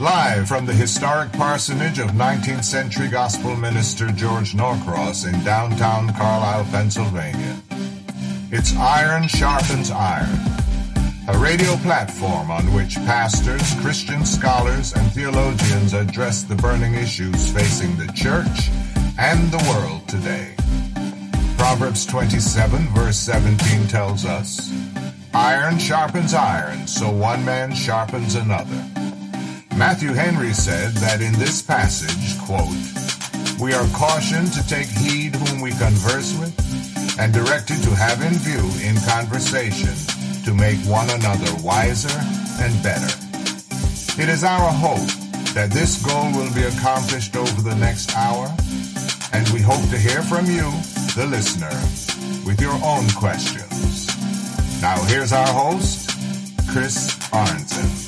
Live from the historic parsonage of 19th century gospel minister George Norcross in downtown Carlisle, Pennsylvania. It's Iron Sharpens Iron, a radio platform on which pastors, Christian scholars, and theologians address the burning issues facing the church and the world today. Proverbs 27 verse 17 tells us, "Iron sharpens iron, so one man sharpens another." Matthew Henry said that in this passage, quote, "We are cautioned to take heed whom we converse with, and directed to have in view in conversation to make one another wiser and better." It is our hope that this goal will be accomplished over the next hour, and we hope to hear from you, the listener, with your own questions. Now here's our host, Chris Arnzen.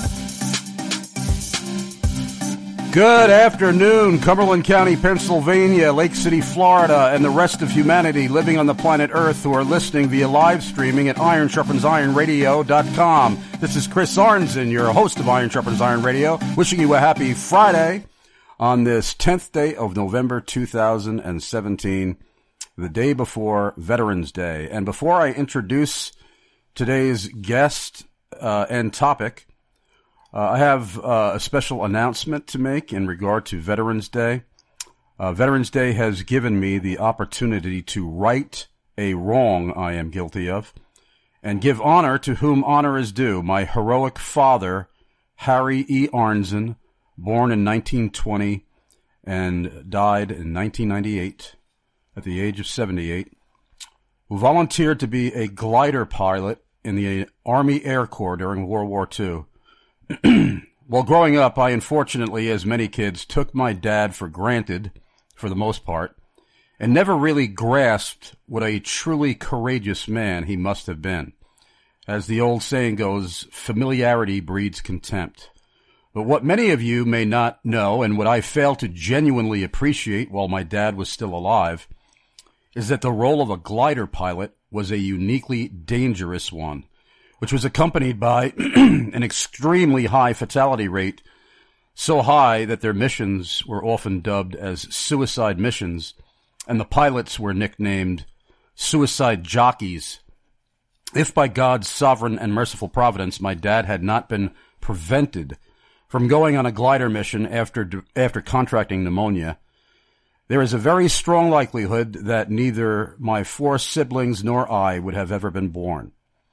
Good afternoon, Cumberland County, Pennsylvania, Lake City, Florida, and the rest of humanity living on the planet Earth who are listening via live streaming at IronSharpensIronRadio.com. This is Chris Arnzen, your host of Iron Sharpens Iron Radio, wishing you a happy Friday on this 10th day of November 2017, the day before Veterans Day. And before I introduce today's guest and topic, I have a special announcement to make in regard to Veterans Day. Veterans Day has given me the opportunity to right a wrong I am guilty of and give honor to whom honor is due. My heroic father, Harry E. Arnzen, born in 1920 and died in 1998 at the age of 78, who volunteered to be a glider pilot in the Army Air Corps during World War II. Well, growing up, I unfortunately, as many kids, took my dad for granted, for the most part, and never really grasped what a truly courageous man he must have been. As the old saying goes, familiarity breeds contempt. But what many of you may not know, and what I failed to genuinely appreciate while my dad was still alive, is that the role of a glider pilot was a uniquely dangerous one, which was accompanied by an extremely high fatality rate, so high that their missions were often dubbed as suicide missions, and the pilots were nicknamed suicide jockeys. If by God's sovereign and merciful providence my dad had not been prevented from going on a glider mission after contracting pneumonia, there is a very strong likelihood that neither my 4 siblings nor I would have ever been born.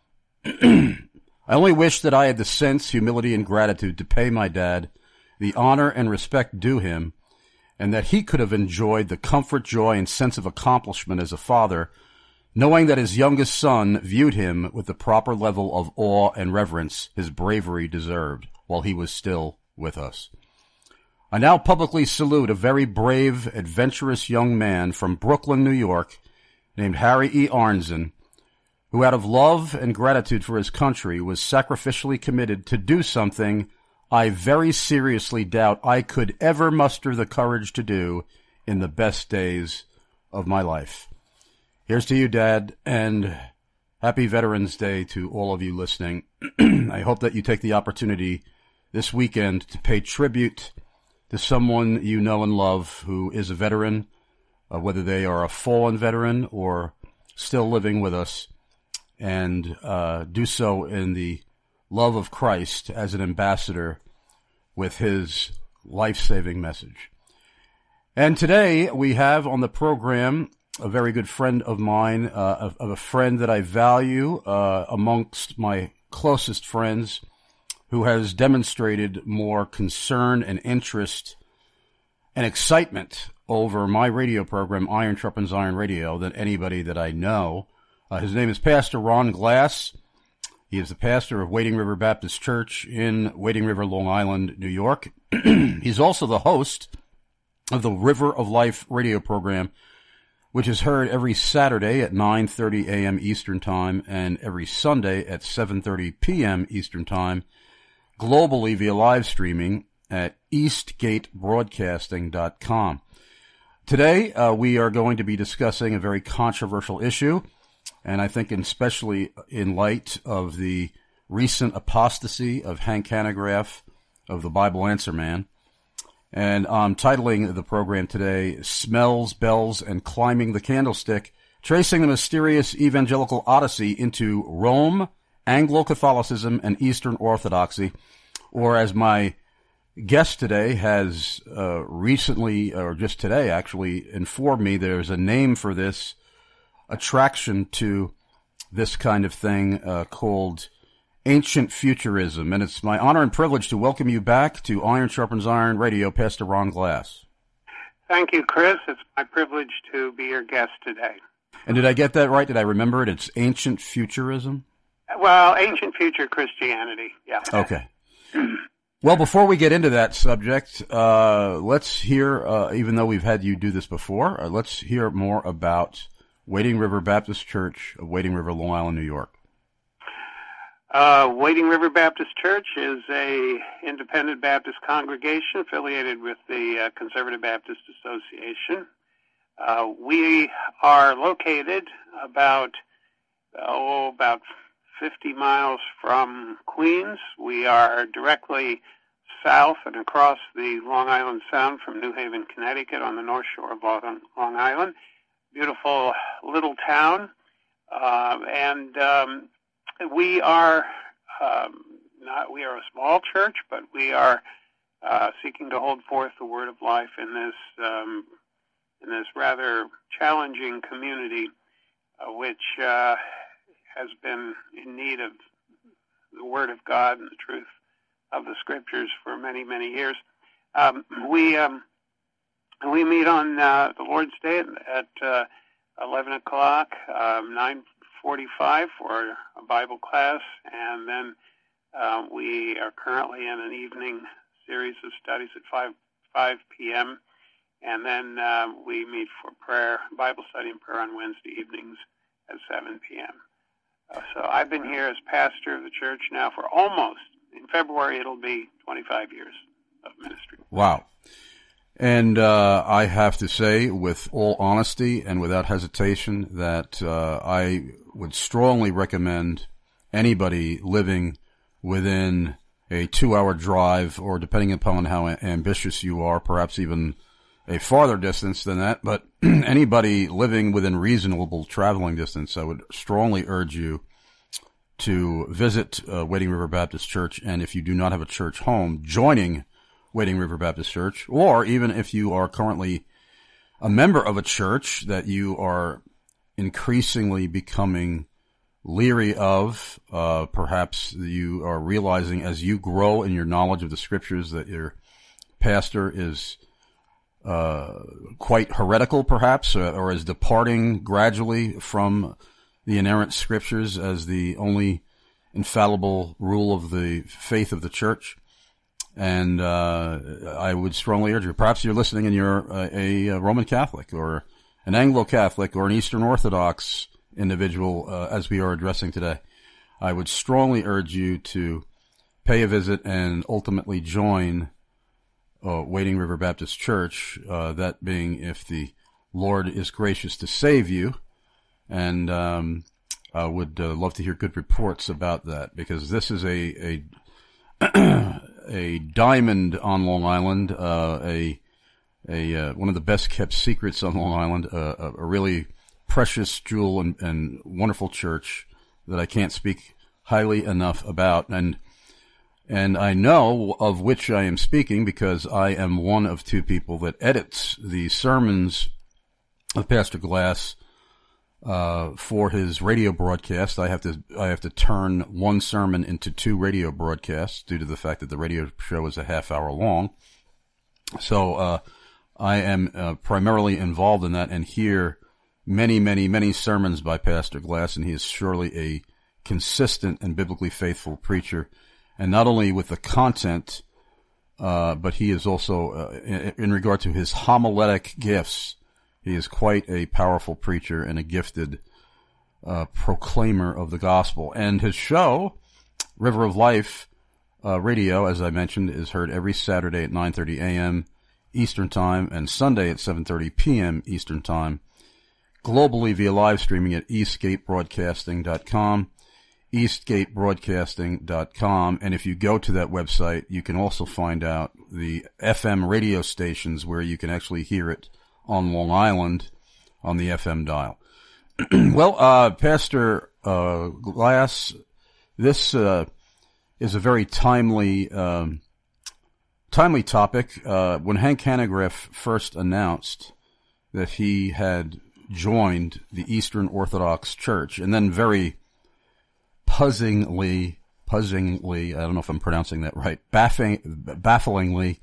I only wish that I had the sense, humility, and gratitude to pay my dad the honor and respect due him, and that he could have enjoyed the comfort, joy, and sense of accomplishment as a father, knowing that his youngest son viewed him with the proper level of awe and reverence his bravery deserved while he was still with us. I now publicly salute a very brave, adventurous young man from Brooklyn, New York, named Harry E. Arnzen, who out of love and gratitude for his country was sacrificially committed to do something I very seriously doubt I could ever muster the courage to do in the best days of my life. Here's to you, Dad, and happy Veterans Day to all of you listening. I hope that you take the opportunity this weekend to pay tribute to someone you know and love who is a veteran, whether they are a fallen veteran or still living with us, and do so in the love of Christ as an ambassador with his life-saving message. And today we have on the program a very good friend of mine, of a friend that I value amongst my closest friends, who has demonstrated more concern and interest and excitement over my radio program, Iron Sharpens Iron Radio, than anybody that I know. His name is Pastor Ron Glass. He is the pastor of Wading River Baptist Church in Wading River, Long Island, New York. He's also the host of the River of Life radio program, which is heard every Saturday at 9:30 a.m. Eastern Time and every Sunday at 7:30 p.m. Eastern Time, globally via live streaming at eastgatebroadcasting.com. Today, we are going to be discussing a very controversial issue, and I think especially in light of the recent apostasy of Hank Hanegraaff of the Bible Answer Man. And I'm titling the program today, Smells, Bells, and Climbing the Candlestick, tracing the mysterious evangelical odyssey into Rome, Anglo-Catholicism, and Eastern Orthodoxy. Or as my guest today has recently, or just today actually, informed me, there's a name for this attraction to this kind of thing called Ancient Futurism. And it's my honor and privilege to welcome you back to Iron Sharpens Iron Radio, Pastor Ron Glass. Thank you, Chris. It's my privilege to be your guest today. And did I get that right? Did I remember it? It's Ancient Futurism? Well, Ancient Future Christianity, yeah. Okay. Well, before we get into that subject, let's hear, even though we've had you do this before, let's hear more about Wading River Baptist Church of Wading River, Long Island, New York. Wading River Baptist Church is a independent Baptist congregation affiliated with the Conservative Baptist Association. We are located about 50 miles from Queens. We are directly south and across the Long Island Sound from New Haven, Connecticut, on the North Shore of Long Island. Beautiful little town, and we are we are a small church, but we are seeking to hold forth the word of life in this rather challenging community, which has been in need of the word of God and the truth of the scriptures for many, many years. We meet on the Lord's Day at 11 o'clock, 9:45 for a Bible class, and then we are currently in an evening series of studies at 5 p.m., and then we meet for prayer, Bible study and prayer on Wednesday evenings at 7 p.m. So I've been here as pastor of the church now for almost, in February it'll be 25 years of ministry. Wow. And I have to say, with all honesty and without hesitation, that I would strongly recommend anybody living within a 2-hour drive, or depending upon how ambitious you are, perhaps even a farther distance than that, but anybody living within reasonable traveling distance, I would strongly urge you to visit Wading River Baptist Church, and if you do not have a church home, joining Wading River Baptist Church, or even if you are currently a member of a church that you are increasingly becoming leery of, perhaps you are realizing as you grow in your knowledge of the scriptures that your pastor is quite heretical, perhaps, or is departing gradually from the inerrant scriptures as the only infallible rule of the faith of the church. And I would strongly urge you, perhaps you're listening and you're a Roman Catholic or an Anglo-Catholic or an Eastern Orthodox individual, as we are addressing today. I would strongly urge you to pay a visit and ultimately join Wading River Baptist Church, that being if the Lord is gracious to save you. And I would love to hear good reports about that, because this is a diamond on Long Island, one of the best kept secrets on Long Island, a really precious jewel and wonderful church that I can't speak highly enough about. And I know of which I am speaking because I am one of two people that edits the sermons of Pastor Glass for his radio broadcast. I have to turn one sermon into 2 radio broadcasts due to the fact that the radio show is a half hour long. So I am primarily involved in that and hear many, many, many sermons by Pastor Glass, and he is surely a consistent and biblically faithful preacher. And not only with the content, but he is also, in regard to his homiletic gifts, he is quite a powerful preacher and a gifted proclaimer of the gospel. And his show, River of Life Radio, as I mentioned, is heard every Saturday at 9:30 a.m. Eastern Time and Sunday at 7:30 p.m. Eastern Time, globally via live streaming at escapebroadcasting.com. eastgatebroadcasting.com. And if you go to that website, you can also find out the FM radio stations where you can actually hear it on Long Island on the FM dial. Well, Pastor Glass, this is a very timely topic. When Hank Hanegraaff first announced that he had joined the Eastern Orthodox Church, and then very puzzlingly, I don't know if I'm pronouncing that right, bafflingly,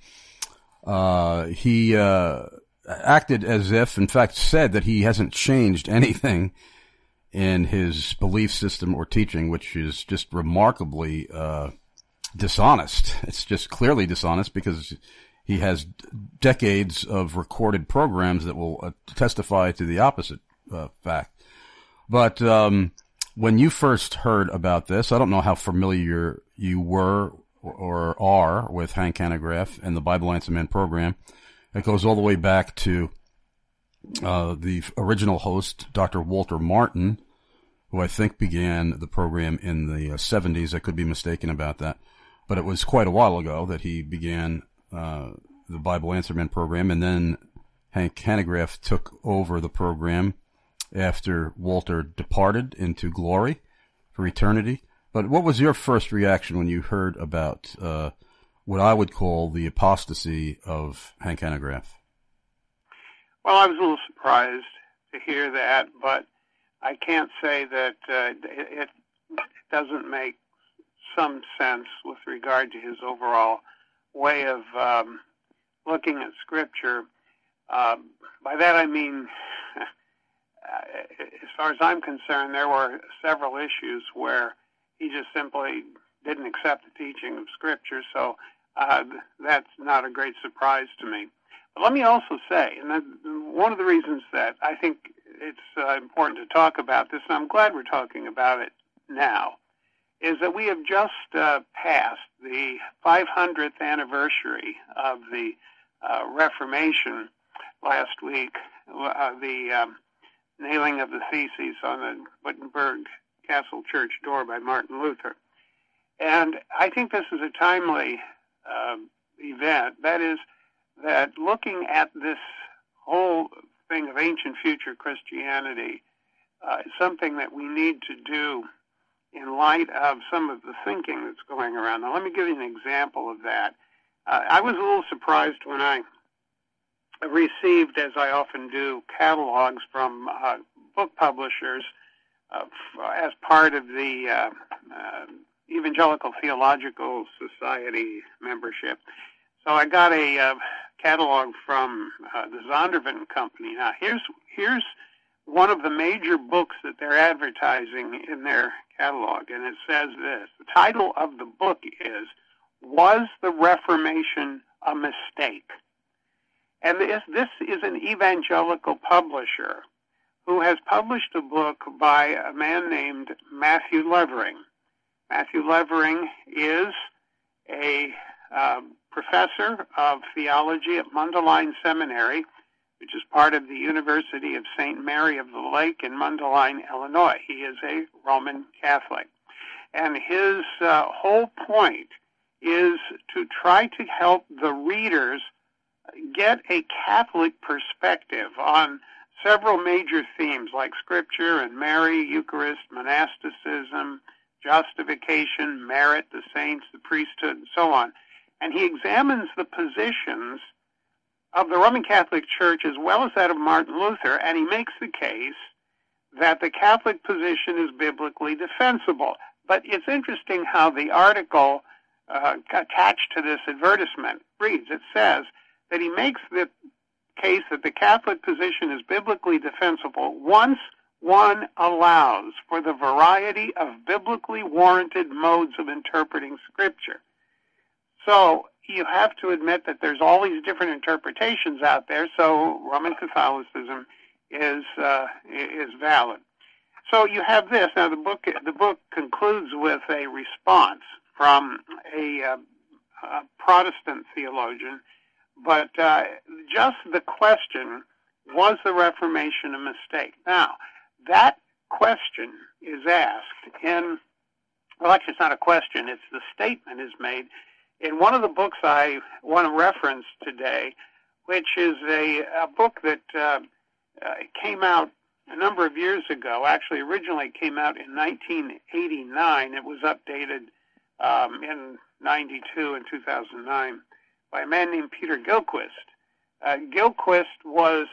he acted as if, in fact, said that he hasn't changed anything in his belief system or teaching, which is just remarkably dishonest. It's just clearly dishonest because he has decades of recorded programs that will testify to the opposite fact. But when you first heard about this, I don't know how familiar you were or are with Hank Hanegraaff and the Bible Answer Man program. It goes all the way back to the original host, Dr. Walter Martin, who I think began the program in the 70s. I could be mistaken about that. But it was quite a while ago that he began the Bible Answer Man program, and then Hank Hanegraaff took over the program after Walter departed into glory for eternity. But what was your first reaction when you heard about what I would call the apostasy of Hank Hanegraaff? Well, I was a little surprised to hear that, but I can't say that it doesn't make some sense with regard to his overall way of looking at Scripture. By that I mean, as far as I'm concerned, there were several issues where he just simply didn't accept the teaching of Scripture, so that's not a great surprise to me. But let me also say, and one of the reasons that I think it's important to talk about this, and I'm glad we're talking about it now, is that we have just passed the 500th anniversary of the Reformation last week, the nailing of the theses on the Wittenberg Castle Church door by Martin Luther. And I think this is a timely event. That is, that looking at this whole thing of ancient future Christianity is something that we need to do in light of some of the thinking that's going around. Now, let me give you an example of that. I was a little surprised when I received, as I often do, catalogs from book publishers as part of the Evangelical Theological Society membership. So I got a catalog from the Zondervan Company. Now, here's one of the major books that they're advertising in their catalog, and it says this. The title of the book is, Was the Reformation a Mistake? And this is an evangelical publisher who has published a book by a man named Matthew Levering. Matthew Levering is a professor of theology at Mundelein Seminary, which is part of the University of St. Mary of the Lake in Mundelein, Illinois. He is a Roman Catholic. And his whole point is to try to help the readers get a Catholic perspective on several major themes like Scripture and Mary, Eucharist, monasticism, justification, merit, the saints, the priesthood, and so on. And he examines the positions of the Roman Catholic Church as well as that of Martin Luther, and he makes the case that the Catholic position is biblically defensible. But it's interesting how the article attached to this advertisement reads. It says that he makes the case that the Catholic position is biblically defensible once one allows for the variety of biblically warranted modes of interpreting Scripture. So you have to admit that there's all these different interpretations out there, so Roman Catholicism is valid. So you have this. Now the book concludes with a response from a Protestant theologian, but just the question, was the Reformation a mistake? Now, that question is asked in well, actually, it's not a question. It's the statement is made in one of the books I want to reference today, which is a book that came out a number of years ago. Actually, originally came out in 1989. It was updated in 92 and 2009 by a man named Peter Gilchrist. Gilchrist was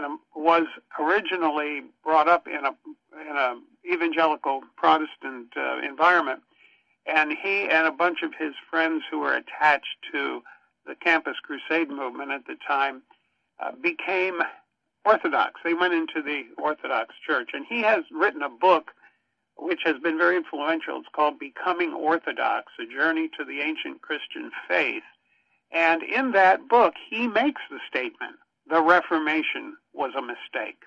originally brought up in a evangelical Protestant environment, and he and a bunch of his friends who were attached to the Campus Crusade movement at the time became Orthodox. They went into the Orthodox Church, and he has written a book which has been very influential. It's called Becoming Orthodox, A Journey to the Ancient Christian Faith. And in that book, he makes the statement, the Reformation was a mistake.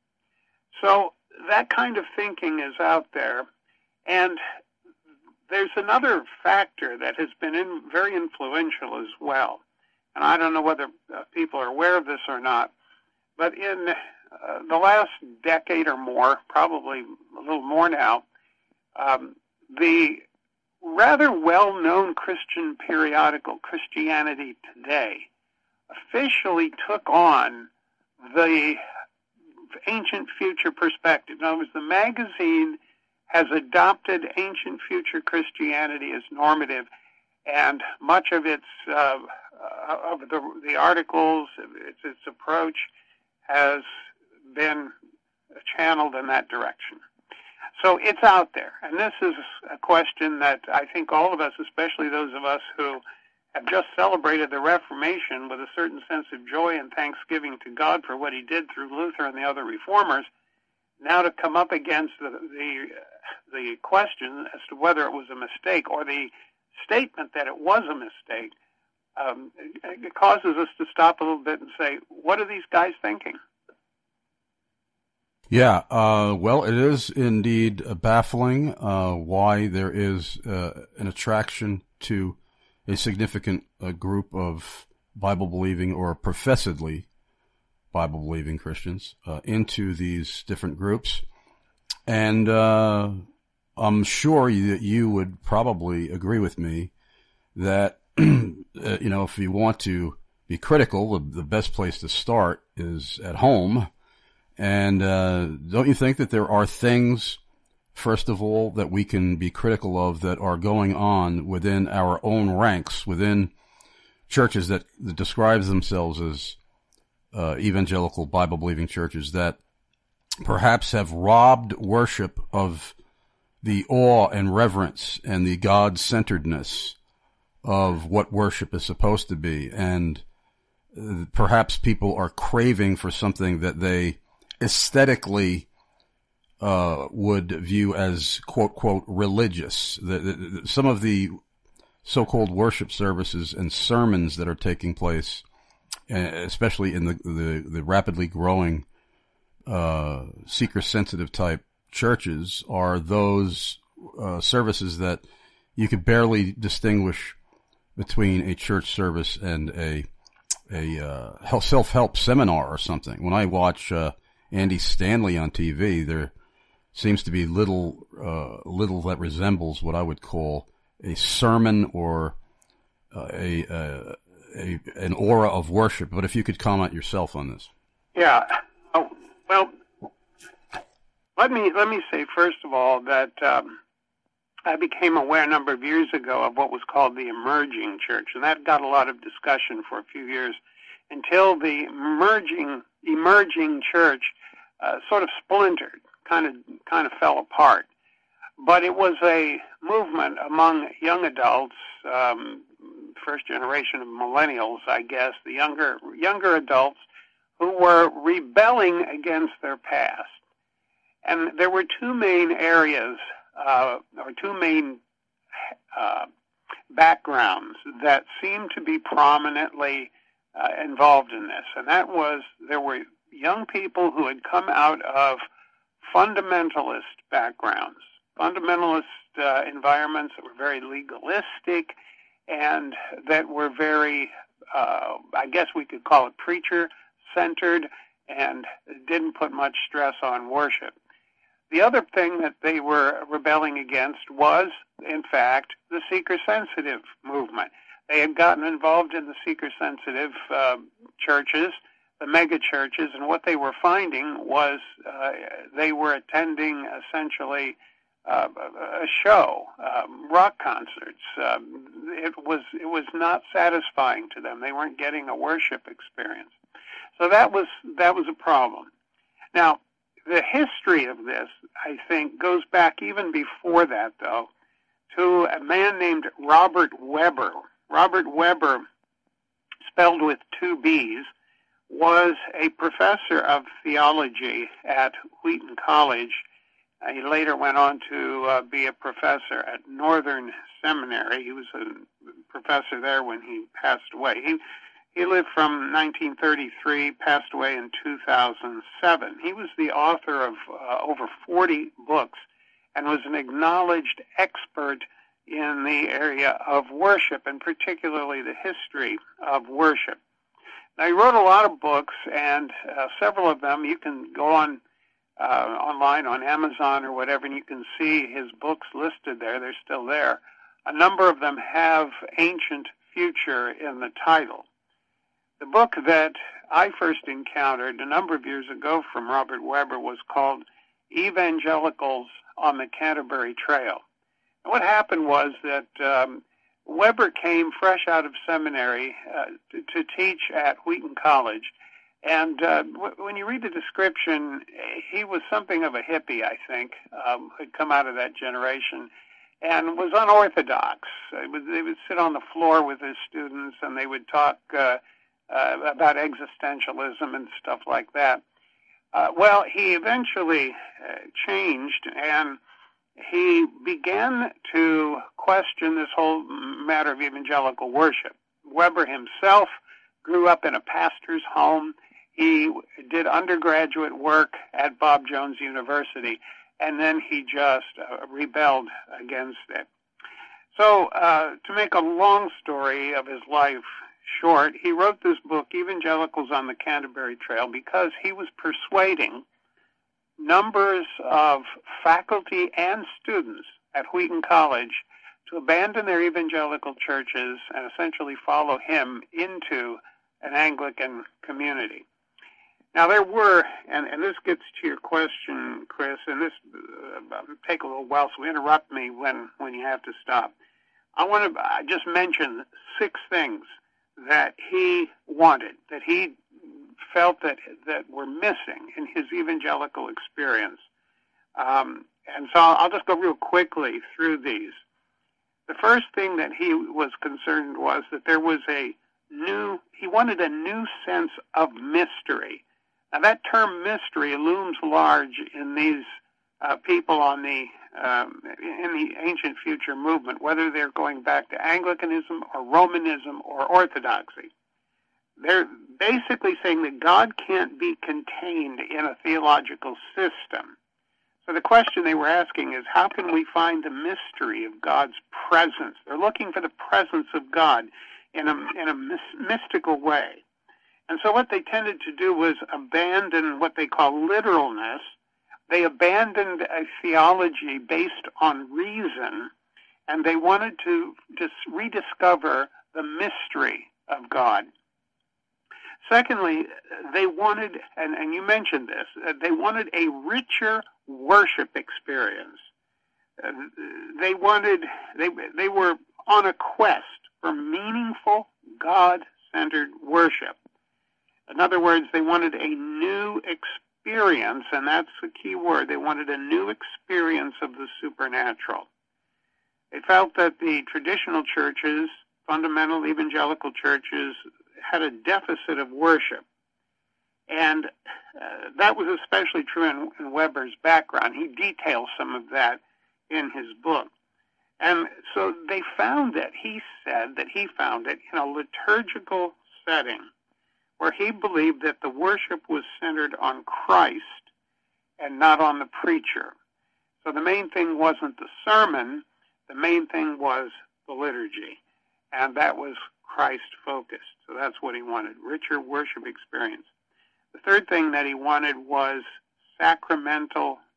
So that kind of thinking is out there. And there's another factor that has been very influential as well. And I don't know whether people are aware of this or not, but in the last decade or more, probably a little more now, the rather well-known Christian periodical Christianity Today officially took on the ancient future perspective. In other words, the magazine has adopted ancient future Christianity as normative, and much of its of the articles, its approach has been channeled in that direction. So it's out there, and this is a question that I think all of us, especially those of us who have just celebrated the Reformation with a certain sense of joy and thanksgiving to God for what he did through Luther and the other reformers, now to come up against the question as to whether it was a mistake or the statement that it was a mistake, it causes us to stop a little bit and say, what are these guys thinking? Yeah, well, it is indeed baffling why there is an attraction to a significant group of Bible-believing or professedly Bible-believing Christians into these different groups. And I'm sure that you would probably agree with me that, if you want to be critical, the best place to start is at home. And don't you think that there are things, first of all, that we can be critical of that are going on within our own ranks, within churches that describes themselves as evangelical Bible-believing churches that perhaps have robbed worship of the awe and reverence and the God-centeredness of what worship is supposed to be. And perhaps people are craving for something that they aesthetically would view as quote, quote, religious. Some of the so-called worship services and sermons that are taking place, especially in the rapidly growing seeker-sensitive type churches, are those services that you could barely distinguish between a church service and a self-help seminar or something. When I watch Andy Stanley on TV, there seems to be little that resembles what I would call a sermon or an aura of worship. But if you could comment yourself on this. Yeah. Well, let me say first of all that I became aware a number of years ago of what was called the emerging church, and that got a lot of discussion for a few years until the emerging church sort of splintered, kind of fell apart. But it was a movement among young adults, first generation of millennials, I guess, the younger adults who were rebelling against their past. And there were two main areas, or two main backgrounds that seemed to be prominently involved in this. And that was, there were young people who had come out of fundamentalist backgrounds, fundamentalist environments that were very legalistic and that were very, I guess we could call it preacher-centered and didn't put much stress on worship. The other thing that they were rebelling against was, in fact, the seeker-sensitive movement. They had gotten involved in the seeker-sensitive churches, the mega churches, and what they were finding was they were attending essentially a show, rock concerts. It was not satisfying to them. They weren't getting a worship experience. So that was a problem. Now, the history of this, I think, goes back even before that, though, to a man named Robert Webber. Robert Webber, spelled with two B's, was a professor of theology at Wheaton College. He later went on to be a professor at Northern Seminary. He was a professor there when he passed away. He lived from 1933, passed away in 2007. He was the author of over 40 books and was an acknowledged expert in the area of worship, and particularly the history of worship. Now, he wrote a lot of books, and several of them you can go on online on Amazon or whatever, and you can see his books listed there. They're still there. A number of them have Ancient Future in the title. The book that I first encountered a number of years ago from Robert Webber was called Evangelicals on the Canterbury Trail. And what happened was that Webber came fresh out of seminary to teach at Wheaton College. And when you read the description, he was something of a hippie, I think, had come out of that generation, and was unorthodox. They would sit on the floor with his students, and they would talk about existentialism and stuff like that. Well, he eventually changed, and he began to question this whole matter of evangelical worship. Webber himself grew up in a pastor's home. He did undergraduate work at Bob Jones University, and then he just rebelled against it. So, to make a long story of his life short, he wrote this book, Evangelicals on the Canterbury Trail, because he was persuading numbers of faculty and students at Wheaton College to abandon their evangelical churches and essentially follow him into an Anglican community. Now, there were, and this gets to your question, Chris, and this take a little while, so interrupt me when you have to stop. I want to just mention 6 things that he wanted, that he felt that were missing in his evangelical experience. And so I'll just go real quickly through these. The first thing that he was concerned was that there was he wanted a new sense of mystery. Now, that term mystery looms large in these people in the Ancient Future movement, whether they're going back to Anglicanism or Romanism or Orthodoxy. They're basically saying that God can't be contained in a theological system. So the question they were asking is, how can we find the mystery of God's presence? They're looking for the presence of God in a mystical way. And so what they tended to do was abandon what they call literalness. They abandoned a theology based on reason, and they wanted to just rediscover the mystery of God. Secondly, they wanted, and you mentioned this, they wanted a richer worship experience. They were on a quest for meaningful, God-centered worship. In other words, they wanted a new experience, and that's the key word. They wanted a new experience of the supernatural. They felt that the traditional churches, fundamental evangelical churches, had a deficit of worship. And that was especially true in Webber's background. He details some of that in his book. And so they found it, he said that he found it in a liturgical setting where he believed that the worship was centered on Christ and not on the preacher. So the main thing wasn't the sermon, the main thing was the liturgy. And that was Christ-focused. So that's what he wanted, richer worship experience. The third thing that he wanted was sacramental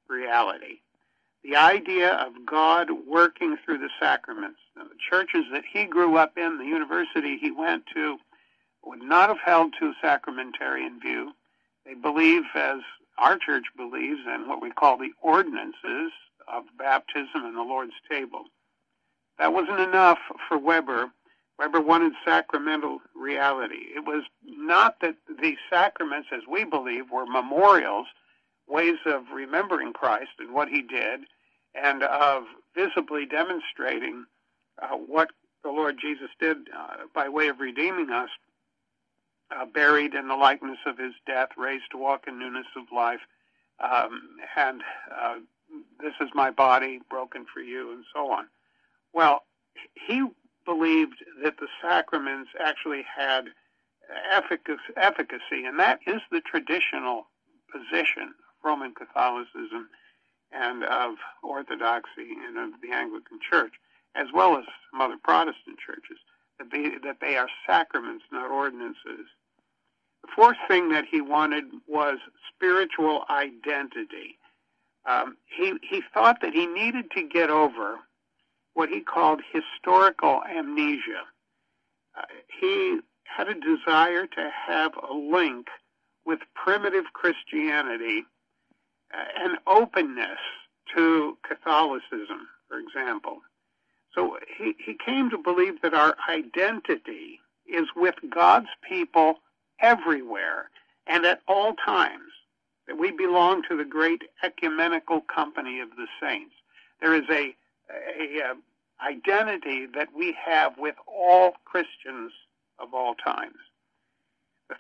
reality. The idea of God working through the sacraments. Now, the churches that he grew up in, the university he went to, would not have held to a sacramentarian view. They believe, as our church believes, in what we call the ordinances of baptism and the Lord's table. That wasn't enough for Weber. Weber wanted sacramental reality. It was not that the sacraments, as we believe, were memorials, ways of remembering Christ and what he did, and of visibly demonstrating what the Lord Jesus did by way of redeeming us, buried in the likeness of his death, raised to walk in newness of life, and this is my body broken for you, and so on. Well, he believed that the sacraments actually had efficacy, and that is the traditional position of Roman Catholicism and of Orthodoxy and of the Anglican Church, as well as some other Protestant churches, that they are sacraments, not ordinances. The fourth thing that he wanted was spiritual identity. He thought that he needed to get over what he called historical amnesia. He had a desire to have a link with primitive Christianity, an openness to Catholicism, for example. So he came to believe that our identity is with God's people everywhere and at all times, that we belong to the great ecumenical company of the saints. There is a identity that we have with all Christians of all times. The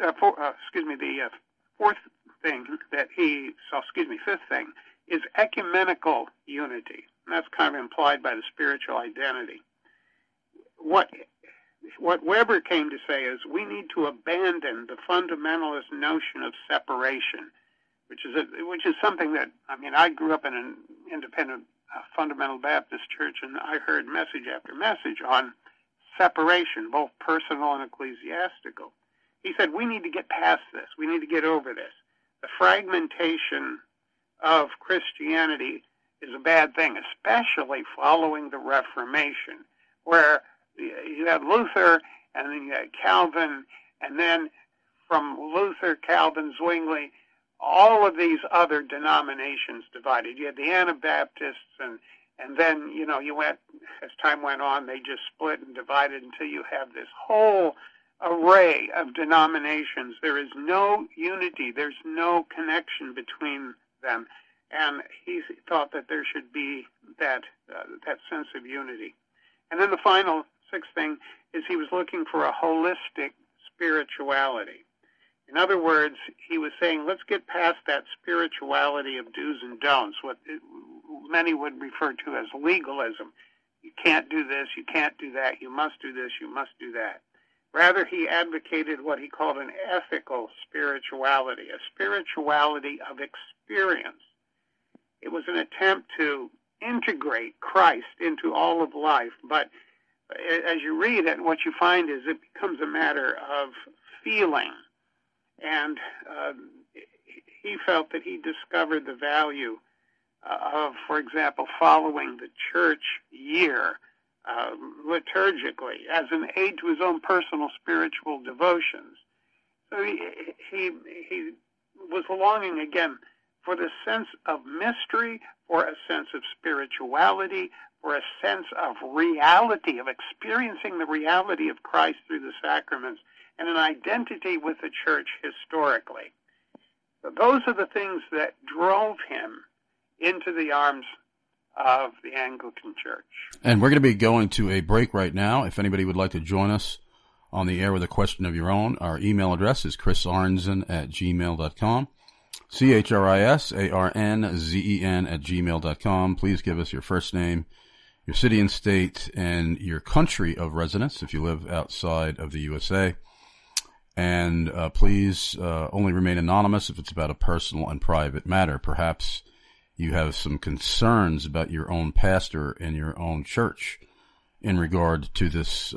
fifth thing is ecumenical unity. And that's kind of implied by the spiritual identity. What Weber came to say is we need to abandon the fundamentalist notion of separation, which is something that, I grew up in an independent fundamental Baptist church, and I heard message after message on separation, both personal and ecclesiastical. He said, we need to get past this. We need to get over this. The fragmentation of Christianity is a bad thing, especially following the Reformation, where you had Luther, and then you had Calvin, and then from Luther, Calvin, Zwingli, all of these other denominations divided. You had the Anabaptists, and then, you went, as time went on, they just split and divided until you have this whole array of denominations. There is no unity. There's no connection between them. And he thought that there should be that sense of unity. And then the final sixth thing is he was looking for a holistic spirituality. In other words, he was saying, let's get past that spirituality of do's and don'ts, what many would refer to as legalism. You can't do this, you can't do that, you must do this, you must do that. Rather, he advocated what he called an ethical spirituality, a spirituality of experience. It was an attempt to integrate Christ into all of life, but as you read it, what you find is it becomes a matter of feeling. And he felt that he discovered the value of, for example, following the church year liturgically as an aid to his own personal spiritual devotions. So he was longing again for the sense of mystery, for a sense of spirituality, for a sense of reality, of experiencing the reality of Christ through the sacraments, and an identity with the church historically. So those are the things that drove him into the arms of the Anglican Church. And we're going to be going to a break right now. If anybody would like to join us on the air with a question of your own, our email address is chrisarnzen@gmail.com. CHRISARNZEN@gmail.com. Please give us your first name, your city and state, and your country of residence if you live outside of the USA. And please only remain anonymous if it's about a personal and private matter. Perhaps you have some concerns about your own pastor and your own church in regard to this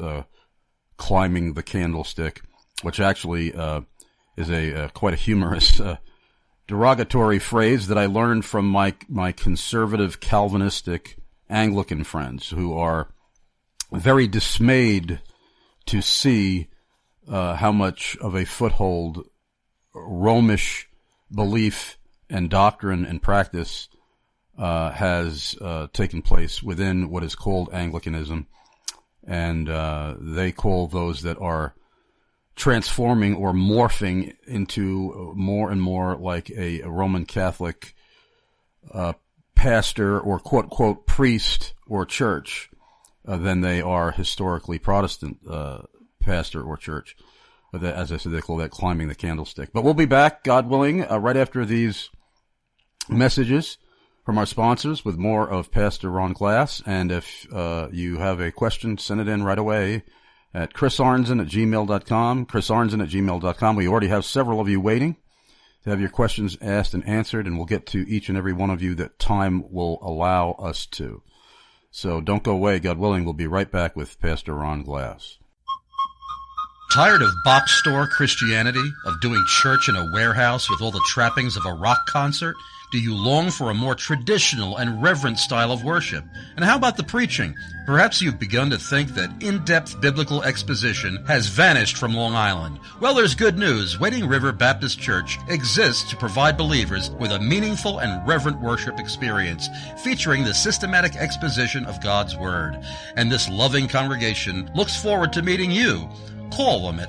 climbing the candlestick, which actually is quite a humorous derogatory phrase that I learned from my conservative Calvinistic Anglican friends who are very dismayed to see how much of a foothold Romish belief and doctrine and practice has taken place within what is called Anglicanism. And they call those that are transforming or morphing into more and more like a Roman Catholic pastor or quote priest or church than they are historically Protestant pastor or church. As I said, they call that climbing the candlestick. But we'll be back, God willing, right after these messages from our sponsors with more of Pastor Ron Glass. And if you have a question, send it in right away at chrisarnzen@gmail.com, chrisarnzen@gmail.com. We already have several of you waiting to have your questions asked and answered, and we'll get to each and every one of you that time will allow us to. So don't go away. God willing, we'll be right back with Pastor Ron Glass. Tired of box store Christianity, of doing church in a warehouse with all the trappings of a rock concert? Do you long for a more traditional and reverent style of worship? And how about the preaching? Perhaps you've begun to think that in-depth biblical exposition has vanished from Long Island. Well, there's good news. Wading River Baptist Church exists to provide believers with a meaningful and reverent worship experience featuring the systematic exposition of God's Word. And this loving congregation looks forward to meeting you. Call them at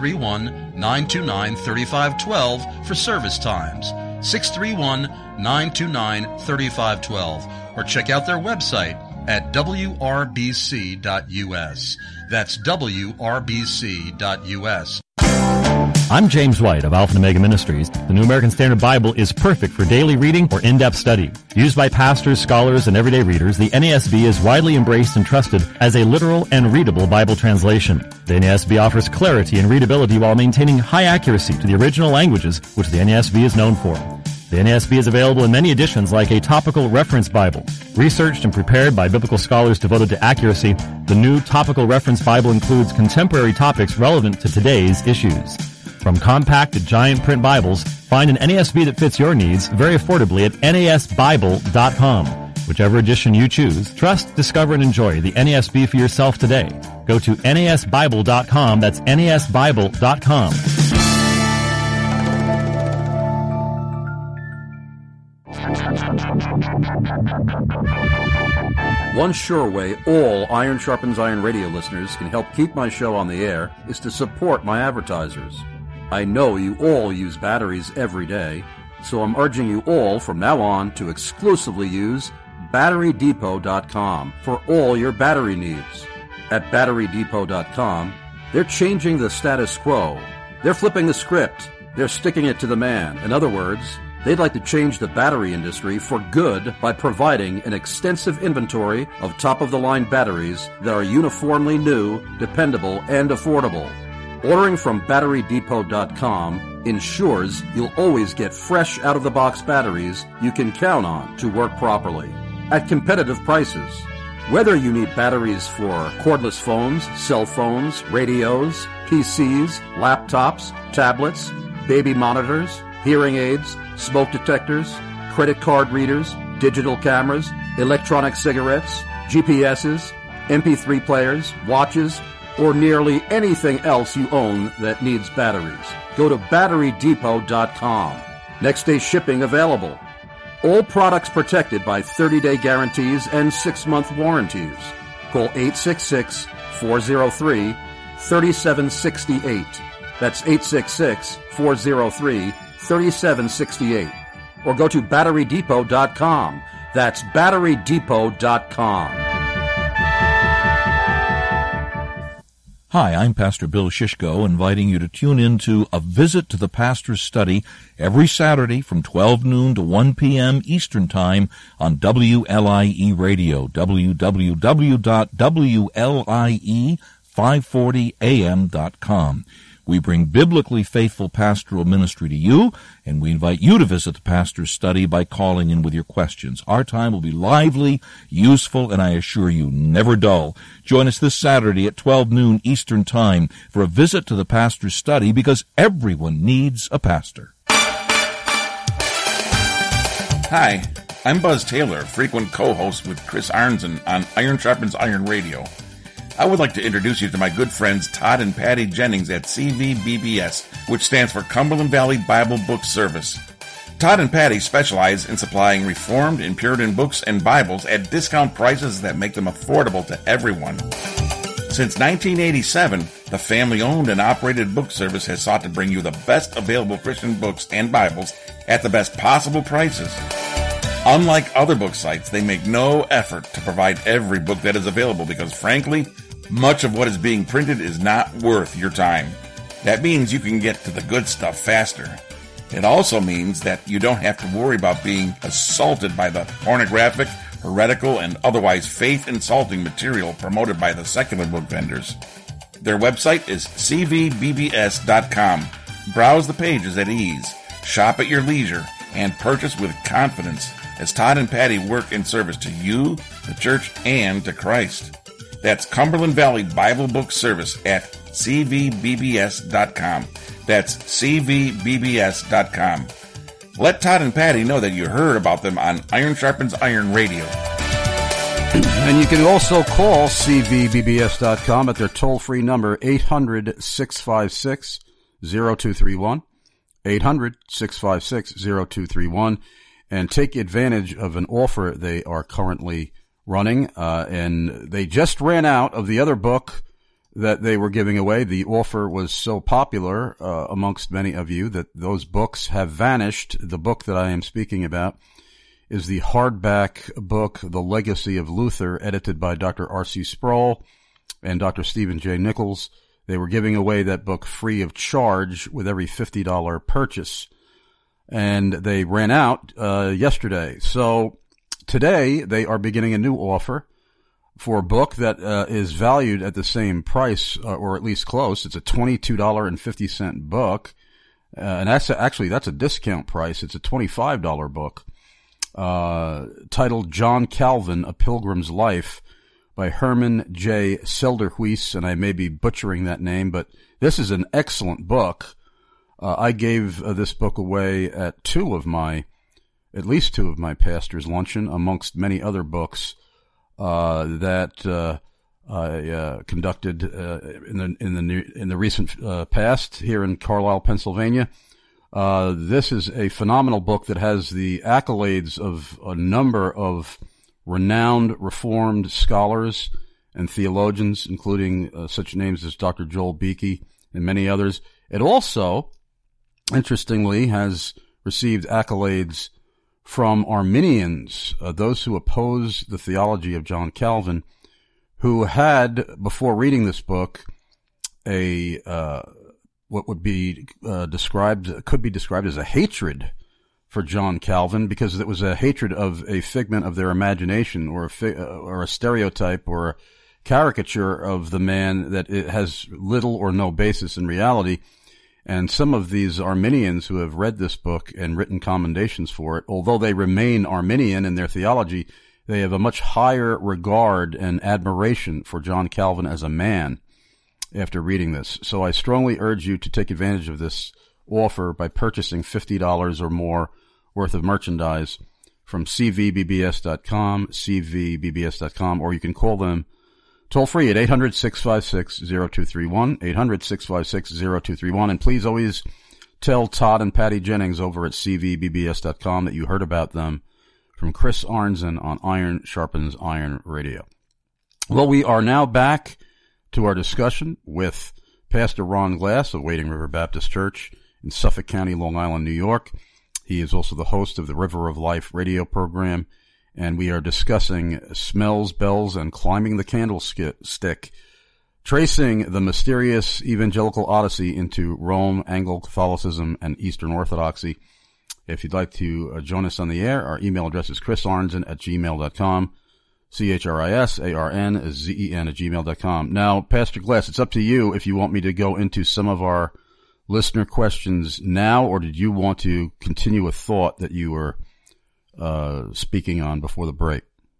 631-929-3512 for service times. 631-929-3512, or check out their website at wrbc.us. That's wrbc.us. I'm James White of Alpha and Omega Ministries. The New American Standard Bible is perfect for daily reading or in-depth study. Used by pastors, scholars, and everyday readers, the NASB is widely embraced and trusted as a literal and readable Bible translation. The NASB offers clarity and readability while maintaining high accuracy to the original languages, which the NASB is known for. The NASB is available in many editions like a topical reference Bible. Researched and prepared by biblical scholars devoted to accuracy, the new topical reference Bible includes contemporary topics relevant to today's issues. From compact to giant print Bibles, find an NASB that fits your needs very affordably at nasbible.com. Whichever edition you choose, trust, discover, and enjoy the NASB for yourself today. Go to nasbible.com. That's nasbible.com. One sure way all Iron Sharpens Iron radio listeners can help keep my show on the air is to support my advertisers. I know you all use batteries every day, so I'm urging you all from now on to exclusively use BatteryDepot.com for all your battery needs. At BatteryDepot.com, they're changing the status quo. They're flipping the script. They're sticking it to the man. In other words, they'd like to change the battery industry for good by providing an extensive inventory of top-of-the-line batteries that are uniformly new, dependable, and affordable. Ordering from BatteryDepot.com ensures you'll always get fresh out-of-the-box batteries you can count on to work properly at competitive prices. Whether you need batteries for cordless phones, cell phones, radios, PCs, laptops, tablets, baby monitors, hearing aids, smoke detectors, credit card readers, digital cameras, electronic cigarettes, GPSs, MP3 players, watches, or nearly anything else you own that needs batteries, go to BatteryDepot.com. Next day shipping available. All products protected by 30-day guarantees and 6-month warranties. Call 866-403-3768. That's 866-403-3768. Or go to BatteryDepot.com. That's BatteryDepot.com. Hi, I'm Pastor Bill Shishko, inviting you to tune in to A Visit to the Pastor's Study every Saturday from 12 noon to 1 p.m. Eastern Time on WLIE Radio, www.WLIE540am.com. We bring biblically faithful pastoral ministry to you, and we invite you to visit the Pastor's Study by calling in with your questions. Our time will be lively, useful, and I assure you, never dull. Join us this Saturday at 12 noon Eastern Time for a visit to the Pastor's Study, because everyone needs a pastor. Hi, I'm Buzz Taylor, frequent co-host with Chris Arnzen on Iron Sharpens Iron Radio. I would like to introduce you to my good friends Todd and Patty Jennings at CVBBS, which stands for Cumberland Valley Bible Book Service. Todd and Patty specialize in supplying Reformed and Puritan books and Bibles at discount prices that make them affordable to everyone. Since 1987, the family-owned and operated book service has sought to bring you the best available Christian books and Bibles at the best possible prices. Unlike other book sites, they make no effort to provide every book that is available because, frankly, much of what is being printed is not worth your time. That means you can get to the good stuff faster. It also means that you don't have to worry about being assaulted by the pornographic, heretical, and otherwise faith-insulting material promoted by the secular book vendors. Their website is cvbbs.com. Browse the pages at ease, shop at your leisure, and purchase with confidence as Todd and Patty work in service to you, the church, and to Christ. That's Cumberland Valley Bible Book Service at cvbbs.com. That's cvbbs.com. Let Todd and Patty know that you heard about them on Iron Sharpens Iron Radio. And you can also call cvbbs.com at their toll-free number, 800-656-0231, 800-656-0231, and take advantage of an offer they are currently running. And they just ran out of the other book that they were giving away. The offer was so popular amongst many of you that those books have vanished. The book that I am speaking about is the hardback book, The Legacy of Luther, edited by Dr. R.C. Sproul and Dr. Stephen J. Nichols. They were giving away that book free of charge with every $50 purchase. And they ran out yesterday. So today they are beginning a new offer for a book that is valued at the same price, or at least close. It's a $22.50 book. And that's a discount price. It's a $25 book. Titled John Calvin, A Pilgrim's Life by Herman J. Selderhuis, and I may be butchering that name, but this is an excellent book. I gave this book away at at least two of my pastor's luncheon, amongst many other books that I conducted in the recent past here in Carlisle, Pennsylvania. This is a phenomenal book that has the accolades of a number of renowned Reformed scholars and theologians, including such names as Dr. Joel Beeke and many others. It also, interestingly, has received accolades from Arminians, those who oppose the theology of John Calvin, who had, before reading this book, what would be could be described as a hatred for John Calvin, because it was a hatred of a figment of their imagination, or a stereotype or a caricature of the man that it has little or no basis in reality. And some of these Arminians who have read this book and written commendations for it, although they remain Arminian in their theology, they have a much higher regard and admiration for John Calvin as a man after reading this. So I strongly urge you to take advantage of this offer by purchasing $50 or more worth of merchandise from cvbbs.com, cvbbs.com, or you can call them toll free at 800-656-0231, 800-656-0231. And please always tell Todd and Patty Jennings over at cvbbs.com that you heard about them from Chris Arnzen on Iron Sharpens Iron Radio. Well, we are now back to our discussion with Pastor Ron Glass of Wading River Baptist Church in Suffolk County, Long Island, New York. He is also the host of the River of Life radio program, and we are discussing Smells, Bells, and Climbing the Candlestick, tracing the mysterious evangelical odyssey into Rome, Anglo-Catholicism, and Eastern Orthodoxy. If you'd like to join us on the air, our email address is chrisarnzen@gmail.com, CHRISARNZEN@gmail.com. Now, Pastor Glass, it's up to you if you want me to go into some of our listener questions now, or did you want to continue a thought that you were speaking on before the break?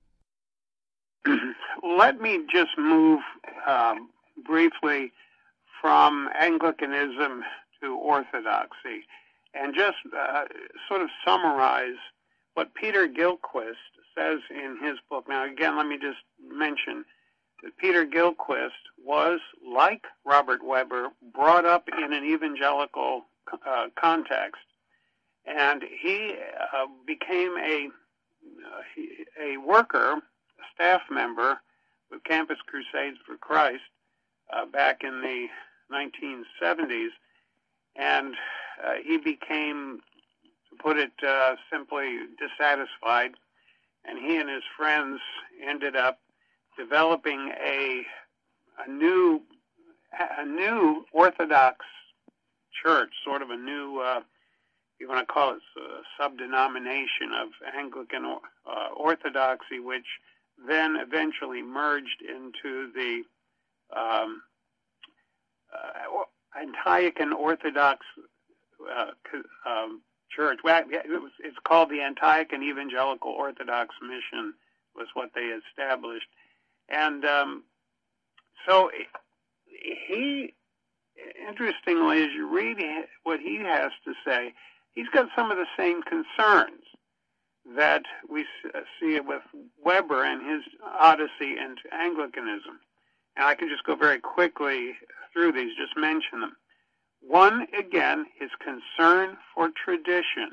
Let me just move briefly from Anglicanism to Orthodoxy and just sort of summarize what Peter Gilchrist says in his book. Now, again, let me just mention that Peter Gilchrist was, like Robert Weber, brought up in an evangelical context, and he became a worker, a staff member with Campus Crusades for Christ back in the 1970s, and he became, to put it simply, dissatisfied, and he and his friends ended up developing a new Orthodox church, sort of a new, you want to call it a sub-denomination of Anglican Orthodoxy, which then eventually merged into the Antiochian Orthodox Church. Well, it's called the Antiochian Evangelical Orthodox Mission, was what they established. And so he, interestingly, as you read what he has to say, he's got some of the same concerns that we see with Weber and his odyssey into Anglicanism. And I can just go very quickly through these, just mention them. One, again, his concern for tradition.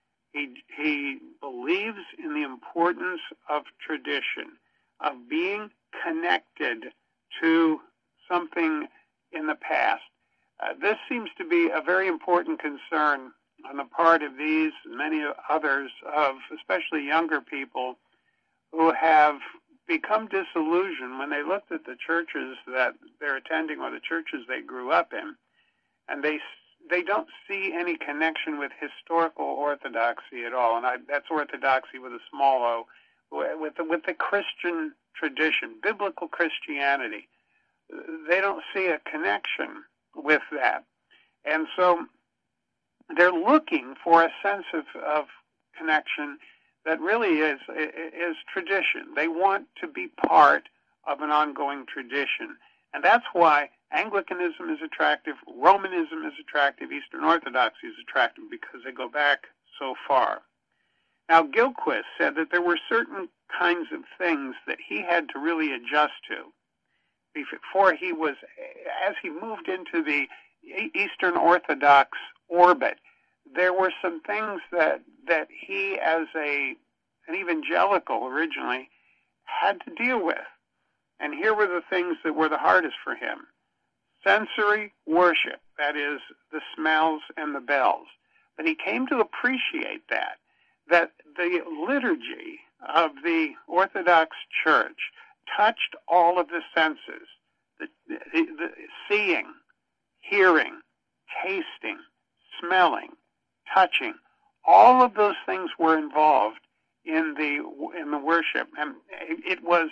He believes in the importance of tradition, of being connected to something in the past. This seems to be a very important concern on the part of these and many others, of especially younger people who have become disillusioned when they looked at the churches that they're attending or the churches they grew up in, and they don't see any connection with historical orthodoxy at all, and that's orthodoxy with a small o, with the Christian tradition, biblical Christianity. They don't see a connection with that, and so they're looking for a sense of connection that really is tradition. They want to be part of an ongoing tradition, and that's why Anglicanism is attractive, Romanism is attractive, Eastern Orthodoxy is attractive, because they go back so far. Now, Gilchrist said that there were certain kinds of things that he had to really adjust to before he was, as he moved into the Eastern Orthodox orbit. There were some things that he, as an evangelical originally, had to deal with. And here were the things that were the hardest for him. Sensory worship, that is, the smells and the bells. But he came to appreciate that the liturgy of the Orthodox Church touched all of the senses, the seeing, hearing, tasting, smelling, touching. All of those things were involved in the worship, and it was